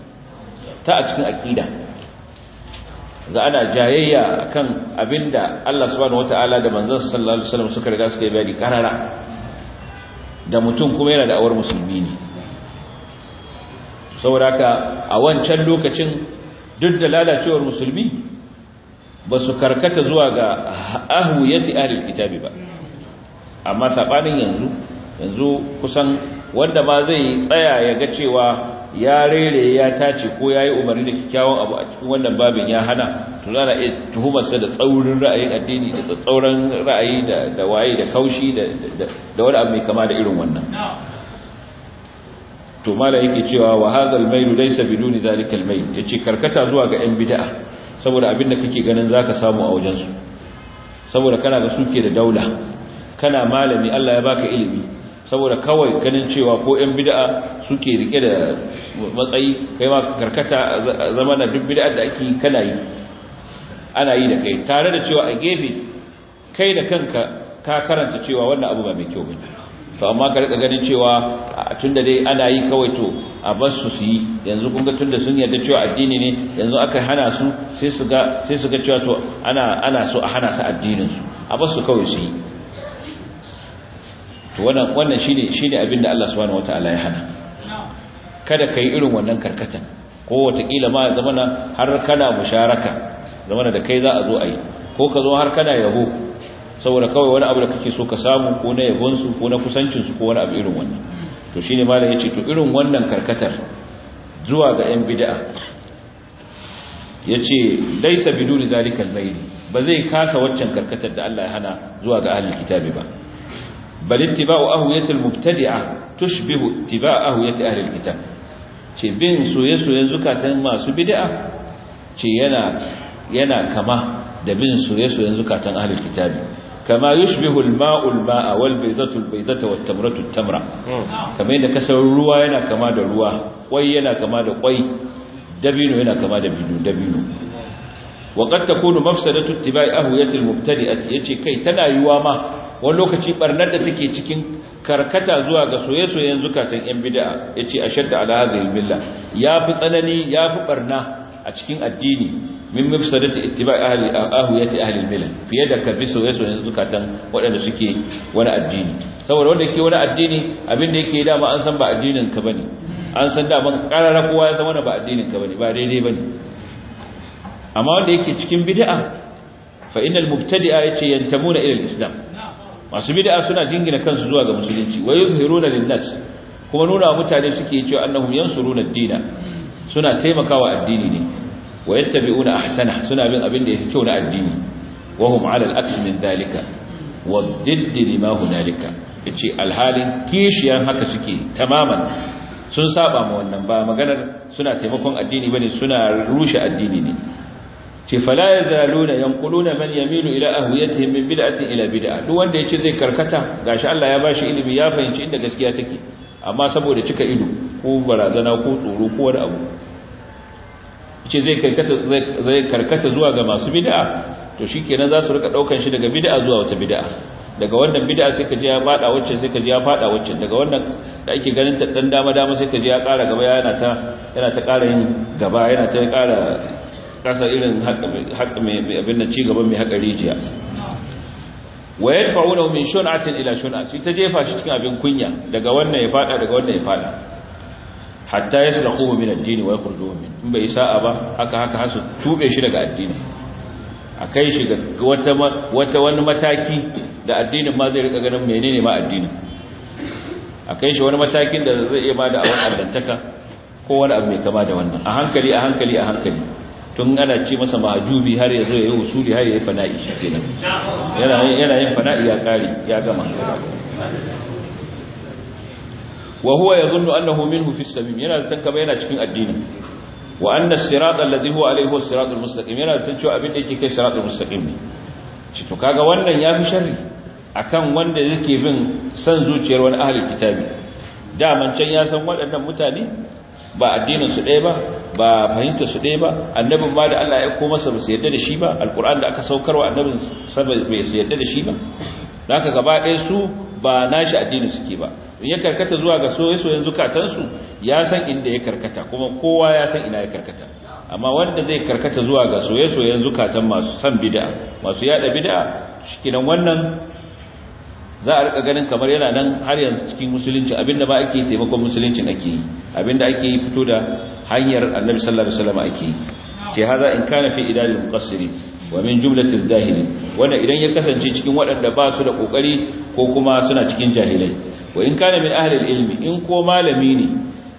A: za ana jayayya kan abinda Allah subhanahu wataala da manzon sallallahu alaihi wasallam suka riga suka yi bayani karara da mutum kuma yana da awar musulmi ne saboda a wancan lokacin duk da lalacewar musulmi ba su karkata zuwa ga ahwiyati ahlul kitabi ba amma sabanin yanzu kusan wanda ma zai tsaya ya ga cewa ya rere ya tace ko yayi umarni da kikkiawan abu a cikin wannan babin ya hana to zana iya tuhumar sa da tsaurin ra'ayin addini da tsauran ra'ayi da waye da kaushi da wani abu mai kama da irin wannan to mala yake cewa wa hadal mailu laysa biduni zalika almayl yace karkata zuwa ga yan bid'a saboda abinda kake ganin zaka samu a wajen su saboda kana ga suke da daula kana malami Allah ya baka ilimi saboda kawai ganin cewa ko yan bid'a suke rike da matsayi kai ma karkata zamana duk bid'a da ake kana yi ana yi da kai tare da cewa a gefe kai da kanka ka karanta cewa wannan abu ba mai kyau bane to amma ka rika ganin cewa tunda dai ana yi kawai to a bar su yi yanzu kun ga tunda sun yarda cewa addini ne yanzu aka hana su sai su ga cewa to ana so a hana su addinin su a bar su kawai su yi to wannan shine abin da Allah subhanahu wataala ya hana kada kai irin wannan karkatan ko watakila ma zamana har kana musharaka zamana da kai za a zo ayi ko ka zo har kana yabo saboda kawai wani abu da kake so ka samu ko na yabon su ko na kusancin su ko wani abu irin wannan to shine malam yace to irin wannan karkatar zuwa ga yan bid'a yace laysa biduni zalika albayl ba zai kasa waccan karkatar da Allah ya hana zuwa ga ahlul kitabi ba bal ittiba'u ahwiyati almubtadi'a tushbihu ittiba'u ahwiyati ahli alkitab ce bin soyayyen zukatan masu bid'a ce yana kama da bin soyayyen zukatan ahli alkitabi kama yushbihu alma'u alma'a wal baydatu albaydata wat tamratu at-tamra kamar yadda kasar ruwa yana kama da ruwa kwai yana kama da kwai dabino yana kama da dabino wa qad takunu mafsadatu ittiba'i ahwiyati almubtadi'ati yace kai tana yiwa ma wani lokaci barnar da take cikin karkata zuwa ga soyayyen zukatan yan bid'a yace ashadda ala hadhihi almilla yafi tsanani yafi barna a cikin addini min mafsadati ittiba'i ahwiyati ahli almilal fiye da ka bi soyayyen zukatan waɗanda suke wani addini saboda wanda yake wani addini abin da yake dama an san ba addinin ka bane an san dama karara kowa ya san wani ba addinin ka bane ba daidai bane amma wanda yake cikin bid'a fa innal mubtadi'a yace yantamuna ila alislam masu bid'a suna jingina kansu zuwa ga musulunci wa yuzhiruna lin-nas kuma nuna mutane suke cewa annahum yansuruna ad-din suna taimakawa addini ne wa yattabi'una ahsana suna bin abin da yake kyau na addini wa hum ala al-aks min dhalika wa didd lima hunalika yace alhalin kishiyan haka suke tamaman sun saba ma wannan ba maganar suna taimakon addini bane suna rushe addini ne ce fala yazaluna yanquluna man yamilu ila ahwiyatihim min bid'atin ila bid'ah duk wanda yace zai karkata gashi Allah ya bashi ilimi ya fahimci inda gaskiya take amma saboda cika ido ko barazana ko tsoro ko wani abu yace zai karkata zuwa ga masu bid'a to shikenan za su rika daukan shi daga bid'a zuwa wata bid'a daga wannan bid'a sai ka ji ya fada wacce sai ka ji ya fada wacce daga wannan da ake ganin ta dan dama sai ka ji ya ƙara gaba yana ta ƙara yin gaba yana ta ƙara kasa irin haƙa mai abin da ci gaban mai haƙa rijiya wa yadfa'una min shun'atin ila shun'a sai ta jefa shi cikin abin kunya daga wannan ya fada daga wannan ya fada hatta yasraquhu min ad-din wa yakhrujuhu min in bai sa'a ba haka hasu tube shi daga addini akai shi ga wata wani mataki da addinin ma zai rika ganin menene ma addinin akai shi wani matakin da zai iya ma da awan allantaka ko wani abu mai kama da wannan a hankali tun ana ce masa majubi har ya zo ya yi usuli har ya yi fana'i shi kenan yana yin fana'i ya kare ya gama wa huwa yadhunnu annahu minhu fi as-samim yana da tankaba yana cikin addini wa anna as-sirata alladhi huwa alayhi huwa as-siratul mustaqim yana da tancewa abin da yake kai siratul mustaqim ne shi to kaga wannan yafi sharri akan wanda yake bin san zuciyar wani ahli kitabi da man can ya san waɗannan mutane ba addinin su ɗaya ba fahimta su ɗaya ba annabin ma da Allah ya aiko masa ba su yarda da shi ba alquran da aka saukarwa annabin sabai bai su yarda da shi ba haka gaba ɗaya su ba nashi addini suke ba in ya karkata zuwa ga soyayyen zukatansu ya san inda ya karkata kuma kowa ya san ina ya karkata amma wanda zai karkata zuwa ga soyayyen zukatan masu san bid'a masu yada bid'a shikenan wannan za a rika ganin kamar yana nan har yanzu cikin musulunci abinda ba ake taimakon musulunci ake yi abinda ake yi fito da hanyar annabi sallallahu alaihi wasallam ake yi ce haza in kana fi idalil muqassiri wa min jumlatil jahili wanda idan ya kasance cikin waɗanda ba su da kokari ko kuma suna cikin jahilai wa in kana min ahli ilmi in ko malami ne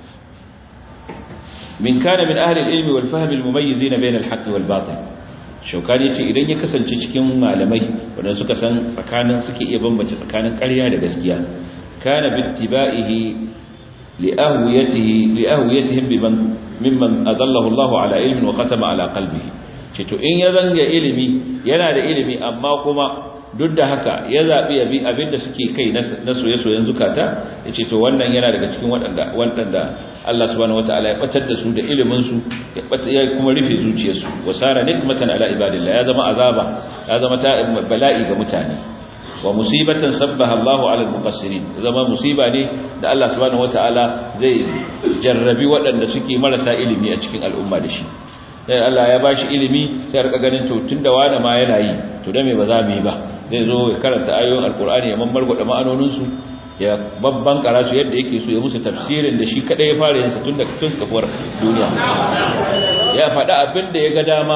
A: min kana min ahli ilmi wal fahm al mumayyizin bayna al haqq wal batil shaukani ce idan ya kasance cikin malamai wanda suka san tsakanin suke iya bambance tsakanin ƙarya da gaskiya kana bittiba'ihi li'ahwiyatihim mimman adallahu Allahu ala ilmin wa khatama ala qalbihi ce to in ya zanga ilimi yana da ilimi amma kuma duk da haka ya zabi yabi abinda suke kai na soyayyen zukata yace to wannan yana daga cikin waɗanda Allah subhanahu wataala ya batar da su da ilimin su ya kuma rufe zuciyarsu wasara nikmatan ala ibadillah ya zama azaba ya zama ta bala'i ga mutane wa musibatan sabbaha Allahu ala al-muqassirin zama musiba ne da Allah subhanahu wataala zai jarrabi waɗanda suke marasa ilimi a cikin al'umma da shi sai Allah ya bashi ilimi sai rika ganin to tunda wani ma yana yi to da me ba za mu yi ba zai zo ya karanta ayoyin alqur'ani ya mammargwada ma'anonin su ya babban karasu yadda yake so ya musu tafsirin da shi kada ya fara yin sa tun kafuwar duniya ya faɗa abin da ya ga dama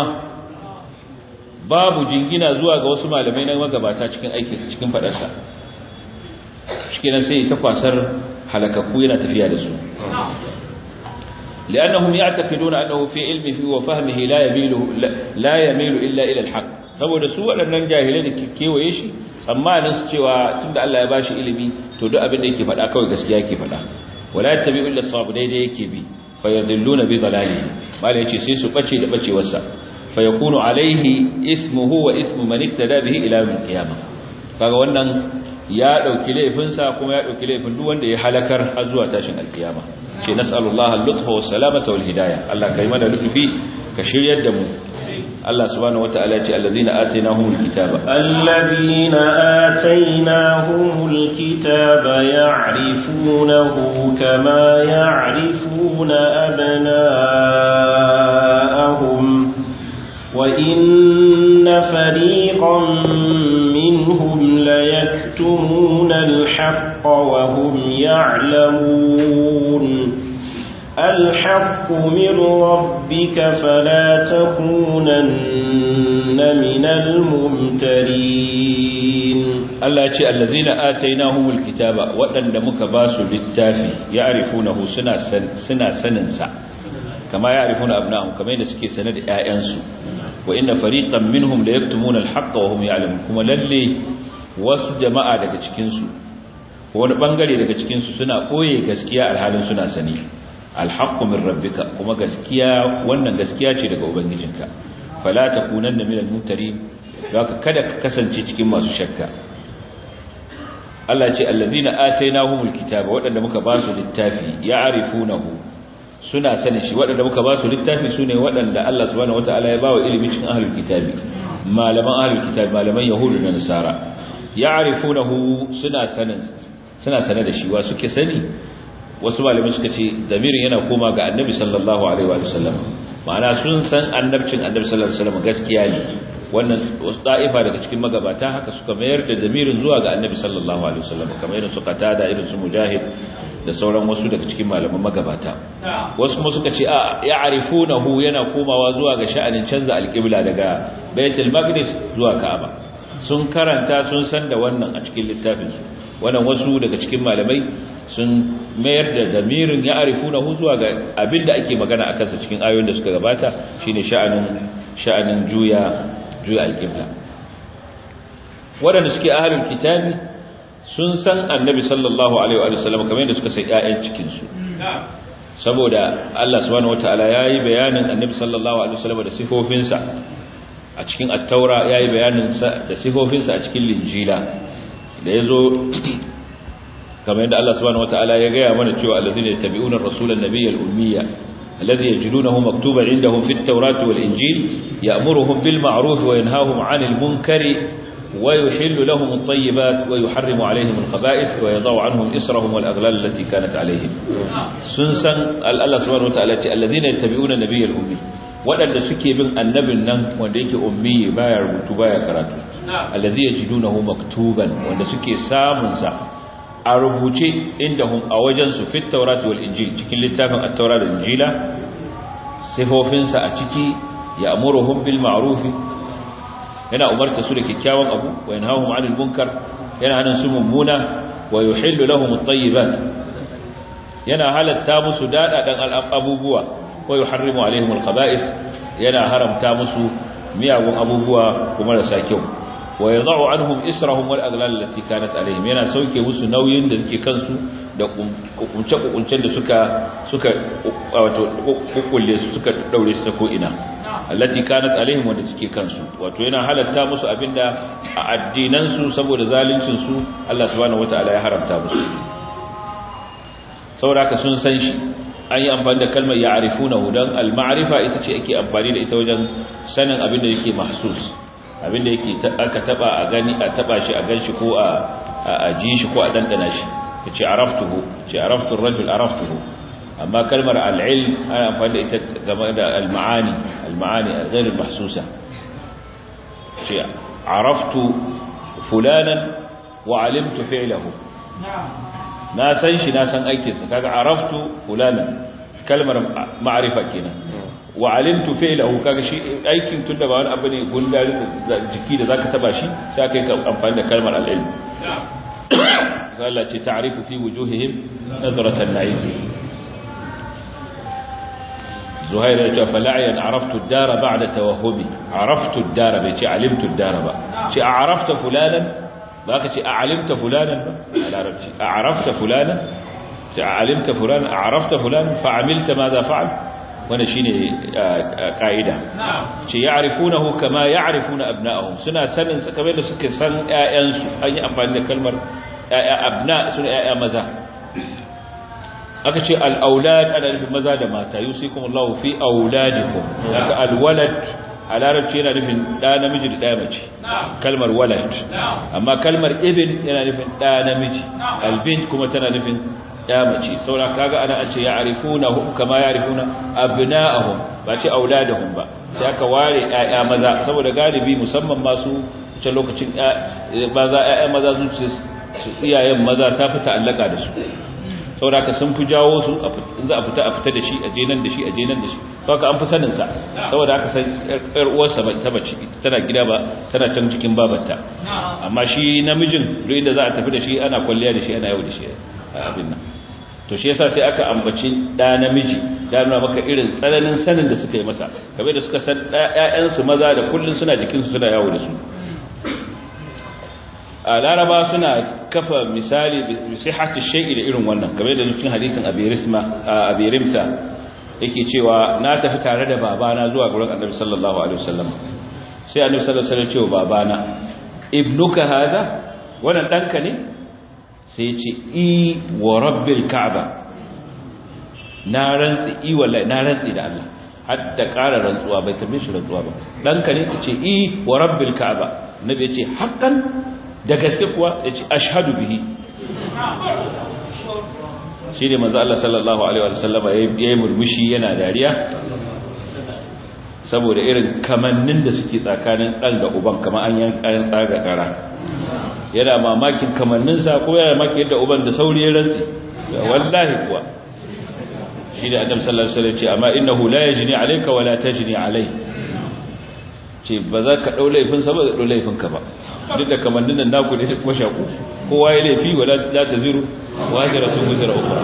A: babu jingina zuwa ga wasu malamai na magabata cikin aikin cikin fadarsa shikenan sai ta kwasar halakakku yana tafiya da su لأنهم يعتقدون أنه في علمه وفهمه لا يميل إلا إلى الحق saboda su waɗannan jahilai da kewaye shi tsammanin su cewa tunda Allah ya bashi ilimi to duk abin da yake faɗa kawai gaskiya yake faɗa wala yattabi'u illa as-sawab daidai yake bi fayadilluna bi dalalihi mala yace sai su bace da bacewarsa fayakunu alaihi ismuhu wa ismu man iktada bihi ila yawm al-qiyamah kaga wannan ya dauki laifin sa kuma ya dauki laifin duk wanda ya halakar har zuwa tashin al-qiyama ce nas'alullaha al-lutfa was-salamata wal-hidayah Allah kai mana lutfi ka shiryar da mu Allah subhanahu wataala ce alladhina atainahumul kitaba
B: ya'rifunahu kama ya'rifuna abna'ahum wa inna fariqan minhum la yaktumuna al-haqqa wa hum ya'lamun الحق من ربك فلا تكونن من الممترين
A: الله يقول الذين آتيناهم الكتاب وأن مكباس للتافي يعرفونه سنة سننسا كما يعرفون أبنائهم كما ينسكي سند آيانسو wa inna fariqan minhum la yaktumuna al-haqqa wa hum ya'lamun kuma lalle wasu jama'a daga cikin su wani bangare daga cikin su suna koye gaskiya alhalin suna sani al-haqqu min rabbika kuma gaskiya wannan gaskiya ce daga ubangijinka fala takunanna minal mumtarin haka kada ka kasance cikin masu shakka Allah ce allazina atainahumul kitaba wadanda muka ba su littafi ya'rifunahu suna sanin shi wadanda muka ba su littafi sune wadanda Allah subhanahu wataala ya bawa ilimi cikin ahlul kitabi malaman ahlul kitabi malaman yahudu da nasara ya'rifunahu suna sanin da shi wa suke sani wasu malamai suka ce zamirin yana koma ga annabi sallallahu alaihi wa sallam ma'ana sun san annabcin annabi sallallahu alaihi wa sallam gaskiya ne wannan wasu da'ifa daga cikin magabata haka suka mayar da zamirin zuwa ga annabi sallallahu alaihi wasallam kamar irin su qatada irin su mujahid da sauran wasu daga cikin malaman magabata wasu kuma suka ce a ya'rifunahu yana komawa zuwa ga sha'anin canza alqibla daga baitul maqdis zuwa ka'aba sun karanta sun san da wannan a cikin littafin su wannan wasu daga cikin malamai sun mayar da zamirin ya'rifunahu zuwa ga abinda ake magana akan sa cikin ayoyin da suka gabata shine sha'anin juya alƙibla waɗanda suke ahalul kitabi sun san annabi sallallahu alaihi wa sallam kamar yadda suka sai ƴaƴan cikinsu saboda Allah subhanahu wataala yayi bayanin annabi sallallahu alaihi wa sallam da sifofinsa a cikin at-taura yayi bayanin sa da sifofinsa a cikin linjila da yazo kamar yadda Allah subhanahu wataala ya gaya mana cewa alladhina yattabi'una ar-rasula an-nabiyya al-ummiyya الذي يجدونه مكتوبا عندهم في التوراة والإنجيل يأمرهم بالمعروف وينهاهم عن المنكر ويحل لهم الطيبات ويحرم عليهم الخبائث ويضع عنهم إسرهم والأغلال التي كانت عليهم سنسا الله سبحانه وتعالى الذين يتبعون النبي الأمي وأن سكي بن النبي النم وديك أمي بايع رتبايا كراتو الذي يجدونه مكتوبا وأن سكي سامنسا a rubuce indahum a wajensu fit taurati wal injil cikin littafin at-taura da injila sifofinsa a ciki ya amuruhum bil ma'ruf yana umarta su da kikkiawan abu wa yanhahum 'anil munkar yana hanan su mummuna wa yuhillu lahum at-tayyibat yana halatta musu dadadan abubuwa wa yuharrimu 'alayhim al-khaba'ith yana haramta musu miyagun abubuwa kuma da kyau wa yadh'u anhum israhum wal aghlal allati kanat alayhim yana sauke musu nauyin da suke kansu da kukuncen da suka wato kukulle su suka daure su ta ko ina allati kanat alayhim wanda suke kansu wato yana halatta musu abinda a addinan su saboda zaluncin su Allah subhanahu wataala ya haramta musu saboda sun san shi an yi amfani da kalmar ya'rifunahu dan al-ma'rifa ita ce ake amfani da ita wajen sanin abinda yake mahsus abinda yake aka taba a gani a taba shi a ganshi ko a ji shi ko a dandana shi yace araftuhu ce araftu ar-rajul araftuhu amma kalmar al-ilm ana amfani da ita game da al-ma'ani ghayr al-mahsusa ce araftu fulanan wa alimtu fi'lahu na san shi na san aikin sa kaga araftu fulanan kalmar ma'rifa kenan wa alimtu fi'lahu kaga shi aikin tunda ba wani abu ne gundari da jiki da zaka taba shi sai kai ka amfani da kalmar al-ilm sai Allah ce ta'rifu fi wujuhihim nadratan na'im Zuhair ya ce fala'yan araftu ad-dara ba'da tawahhumi araftu ad-dara bai ce alimtu ad-dara ba ce arafta fulanan ba ka ce alimta fulanan ba a larabci arafta fulanan ce alimta fulanan arafta fulanan fa amilta madha fa'al wannan shine kaida ce ya'rifunahu kama ya'rifuna abna'ahum suna sanin sa kamar da suke san ƴaƴansu an yi amfani da kalmar ƴaƴa abna suna ƴaƴa maza aka ce al-aulad ana nufin maza da mata yusikumullahu fi auladikum haka al-walad a larabci yana nufin da namiji da ɗaya mace kalmar walad amma kalmar ibn yana nufin da namiji al-bint kuma tana nufin ya mace saura kaga ana an ce ya'rifunahum kama ya'rifuna abna'ahum ba ce auladahum ba sai aka ware ƴaƴa maza saboda galibi musamman masu ce lokacin ƴaƴa maza su iyayen maza ta fita allaka da su saboda ka sun fi jawo su in za a fita da shi a je nan da shi a je nan da shi saboda an fi sanin sa saboda haka sai ƴar uwarsa ta bace tana gida ba tana can cikin babarta amma shi namijin duk inda za a tafi da shi ana kwalliya da shi ana yau da shi abin nan to to shi yasa sai aka ambaci da namiji da nuna maka irin tsananin sanin da suka yi masa kamar da suka san ƴaƴansu maza da kullun suna jikinsu suna yawo da su a laraba suna kafa misali bi sihhati shay'i da irin wannan kamar da cikin hadisin abi rimsa yake cewa na tafi tare da babana zuwa gurin annabi sallallahu alaihi wasallam sai annabi sallallahu alaihi wasallam ya ce wa babana ibnuka hada wannan danka ne sai ya ce i wa rabbil ka'ba na rantsi wallahi na rantsi da Allah hadda ƙara rantsuwa bai tambaye shi rantsuwa ba danka ne ya ce i wa rabbil ka'ba nabi ya ce haqqan da gaske kuwa ya ce ashhadu bihi shi ne manzo Allah sallallahu alaihi wasallama ya yi murmushi yana dariya saboda irin kamannin da suke tsakanin ɗan da uban kamar an tsaga ƙara yana mamakin kamanninsa ko yana mamakin yadda uban da sauri ya rantsi wallahi kuwa shi ne annabi sallallahu alaihi wasallam ce amma innahu la yajni alayka wa la tajni alai ce ba za ka dau laifin sa ba da dau laifin ka ba duk da kamannin nan naku ne kuma shaku kowa ya laifi wala la taziru wajiratun wizra ukhra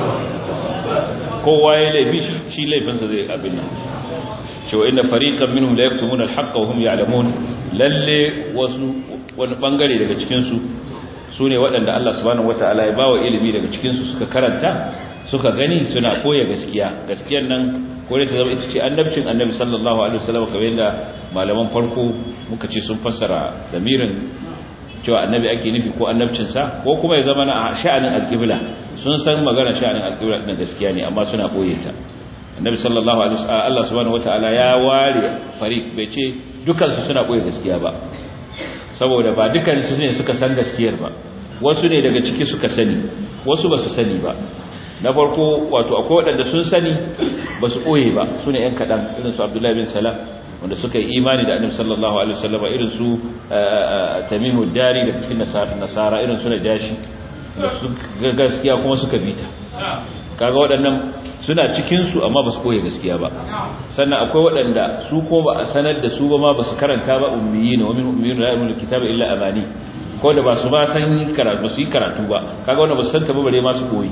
A: kowa ya laifi shi laifin sa zai abin nan cewa inna fariqan minhum la yaktumuna al-haqqa wa hum ya'lamun lalle wani bangare daga cikin su sune waɗanda Allah subhanahu wataala ya bawa ilimi daga cikin su suka karanta suka gani suna koya gaskiyar nan kore ta zama ita ce annabcin annabi sallallahu alaihi wasallam kamar yadda malaman farko muka ce sun fassara damirin cewa annabi ake nufi ko annabcinsa ko kuma ya zama na sha'anin alqibla sun san magana sha'anin alqibla din gaskiya ne amma suna koye ta annabi sallallahu alaihi wasallam Allah subhanahu wataala ya ware fariq bai ce dukan su suna koye gaskiya ba saboda ba dukan su ne suka san gaskiyar ba wasu ne daga ciki suka sani wasu ba su sani ba na farko wato akwai waɗanda sun sani ba su ɓoye ba su ne ‘yan kaɗan irin su abdullahi bin salam wanda suka yi imani da annabi sallallahu alaihi wasallam irin su tamimu dari da cikin nasara irin su najashi da su gaskiya kuma suka bita kaga waɗannan suna cikin su amma ba su ɓoye gaskiya ba sannan akwai waɗanda su ko ba a sanar da su ba ma ba su karanta ba ummiyina wa min ummiyina la ya'lamuna kitaba illa amani ko da ba su ba san karatu ba su yi karatu ba kaga wannan ba su san ta ba bare ma su koyi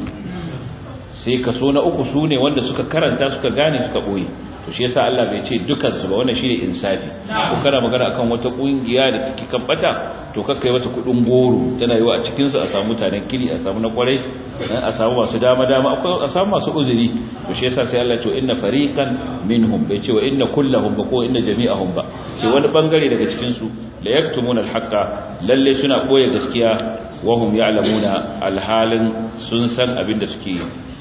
A: sai kaso na uku su ne wanda suka karanta suka gane suka boye to shi yasa Allah bai ce dukan su ba wannan shine insafi ko kana magana akan wata kungiya da take kabbata to kakkai wata kudin goro tana yiwa a cikin su a samu mutanen kiri a samu na kwarai a samu masu dama akwai a samu masu uzuri to shi yasa sai Allah ya ce inna fariqan minhum bai ce wa inna kullahum ba ko inna jami'ahum ba ce wani bangare daga cikin su la yaktumuna alhaqa lalle suna boye gaskiya wa hum ya'lamuna alhalin sun san abin da suke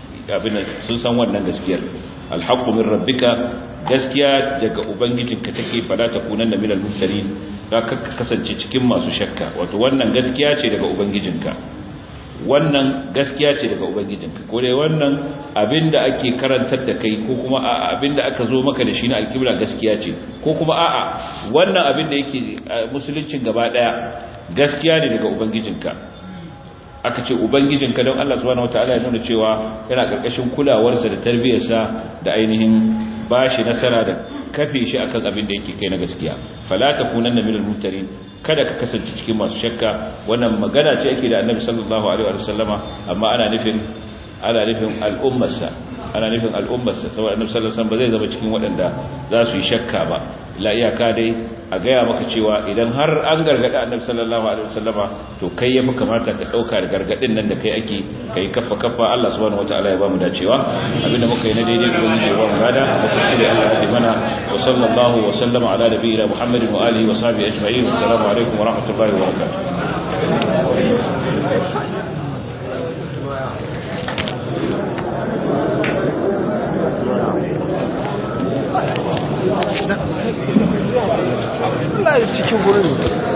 A: sun san wannan gaskiyar alhaqqu min rabbika gaskiya daga ubangijinka take fala takunanna minal mumtarin ka kasance cikin masu shakka wato wannan gaskiya ce daga ubangijinka wannan gaskiya ce daga ubangijinka ko dai wannan abinda ake karantar da kai ko kuma a'a abinda aka zo maka da shi na alqibla gaskiya ce ko kuma a'a wannan abinda yake musuluncin gaba daya gaskiya ne daga ubangijinka aka ce ubangijinka don Allah subhanahu wataala ya nuna cewa yana karkashin kulawarsa da tarbiyarsa da ainihin bashi nasara da kafe shi akan abin da yake kai na gaskiya fala takunanna minal mumtarin kada ka kasance cikin masu shakka wannan magana ce ake da Annabi sallallahu alaihi wa sallama amma ana nufin al'ummarsa saboda Annabi sallallahu alaihi wasallam ba zai zama cikin waɗanda za su yi shakka ba la iyaka dai a gaya maka cewa idan har an gargada Annabi sallallahu alaihi wasallama to kai yafi kamata ka dauka da gargadin nan da kai ake kai kaffa Allah subhanahu wataala ya ba mu dacewa abinda muka yi na daidai ko ne ba mu gada da kuma da Allah ya mana wa sallallahu wa sallama ala nabiyina Muhammadin wa alihi wa sahbihi ajma'in assalamu alaikum wa rahmatullahi wa barakatuh Allah ya cikin gurin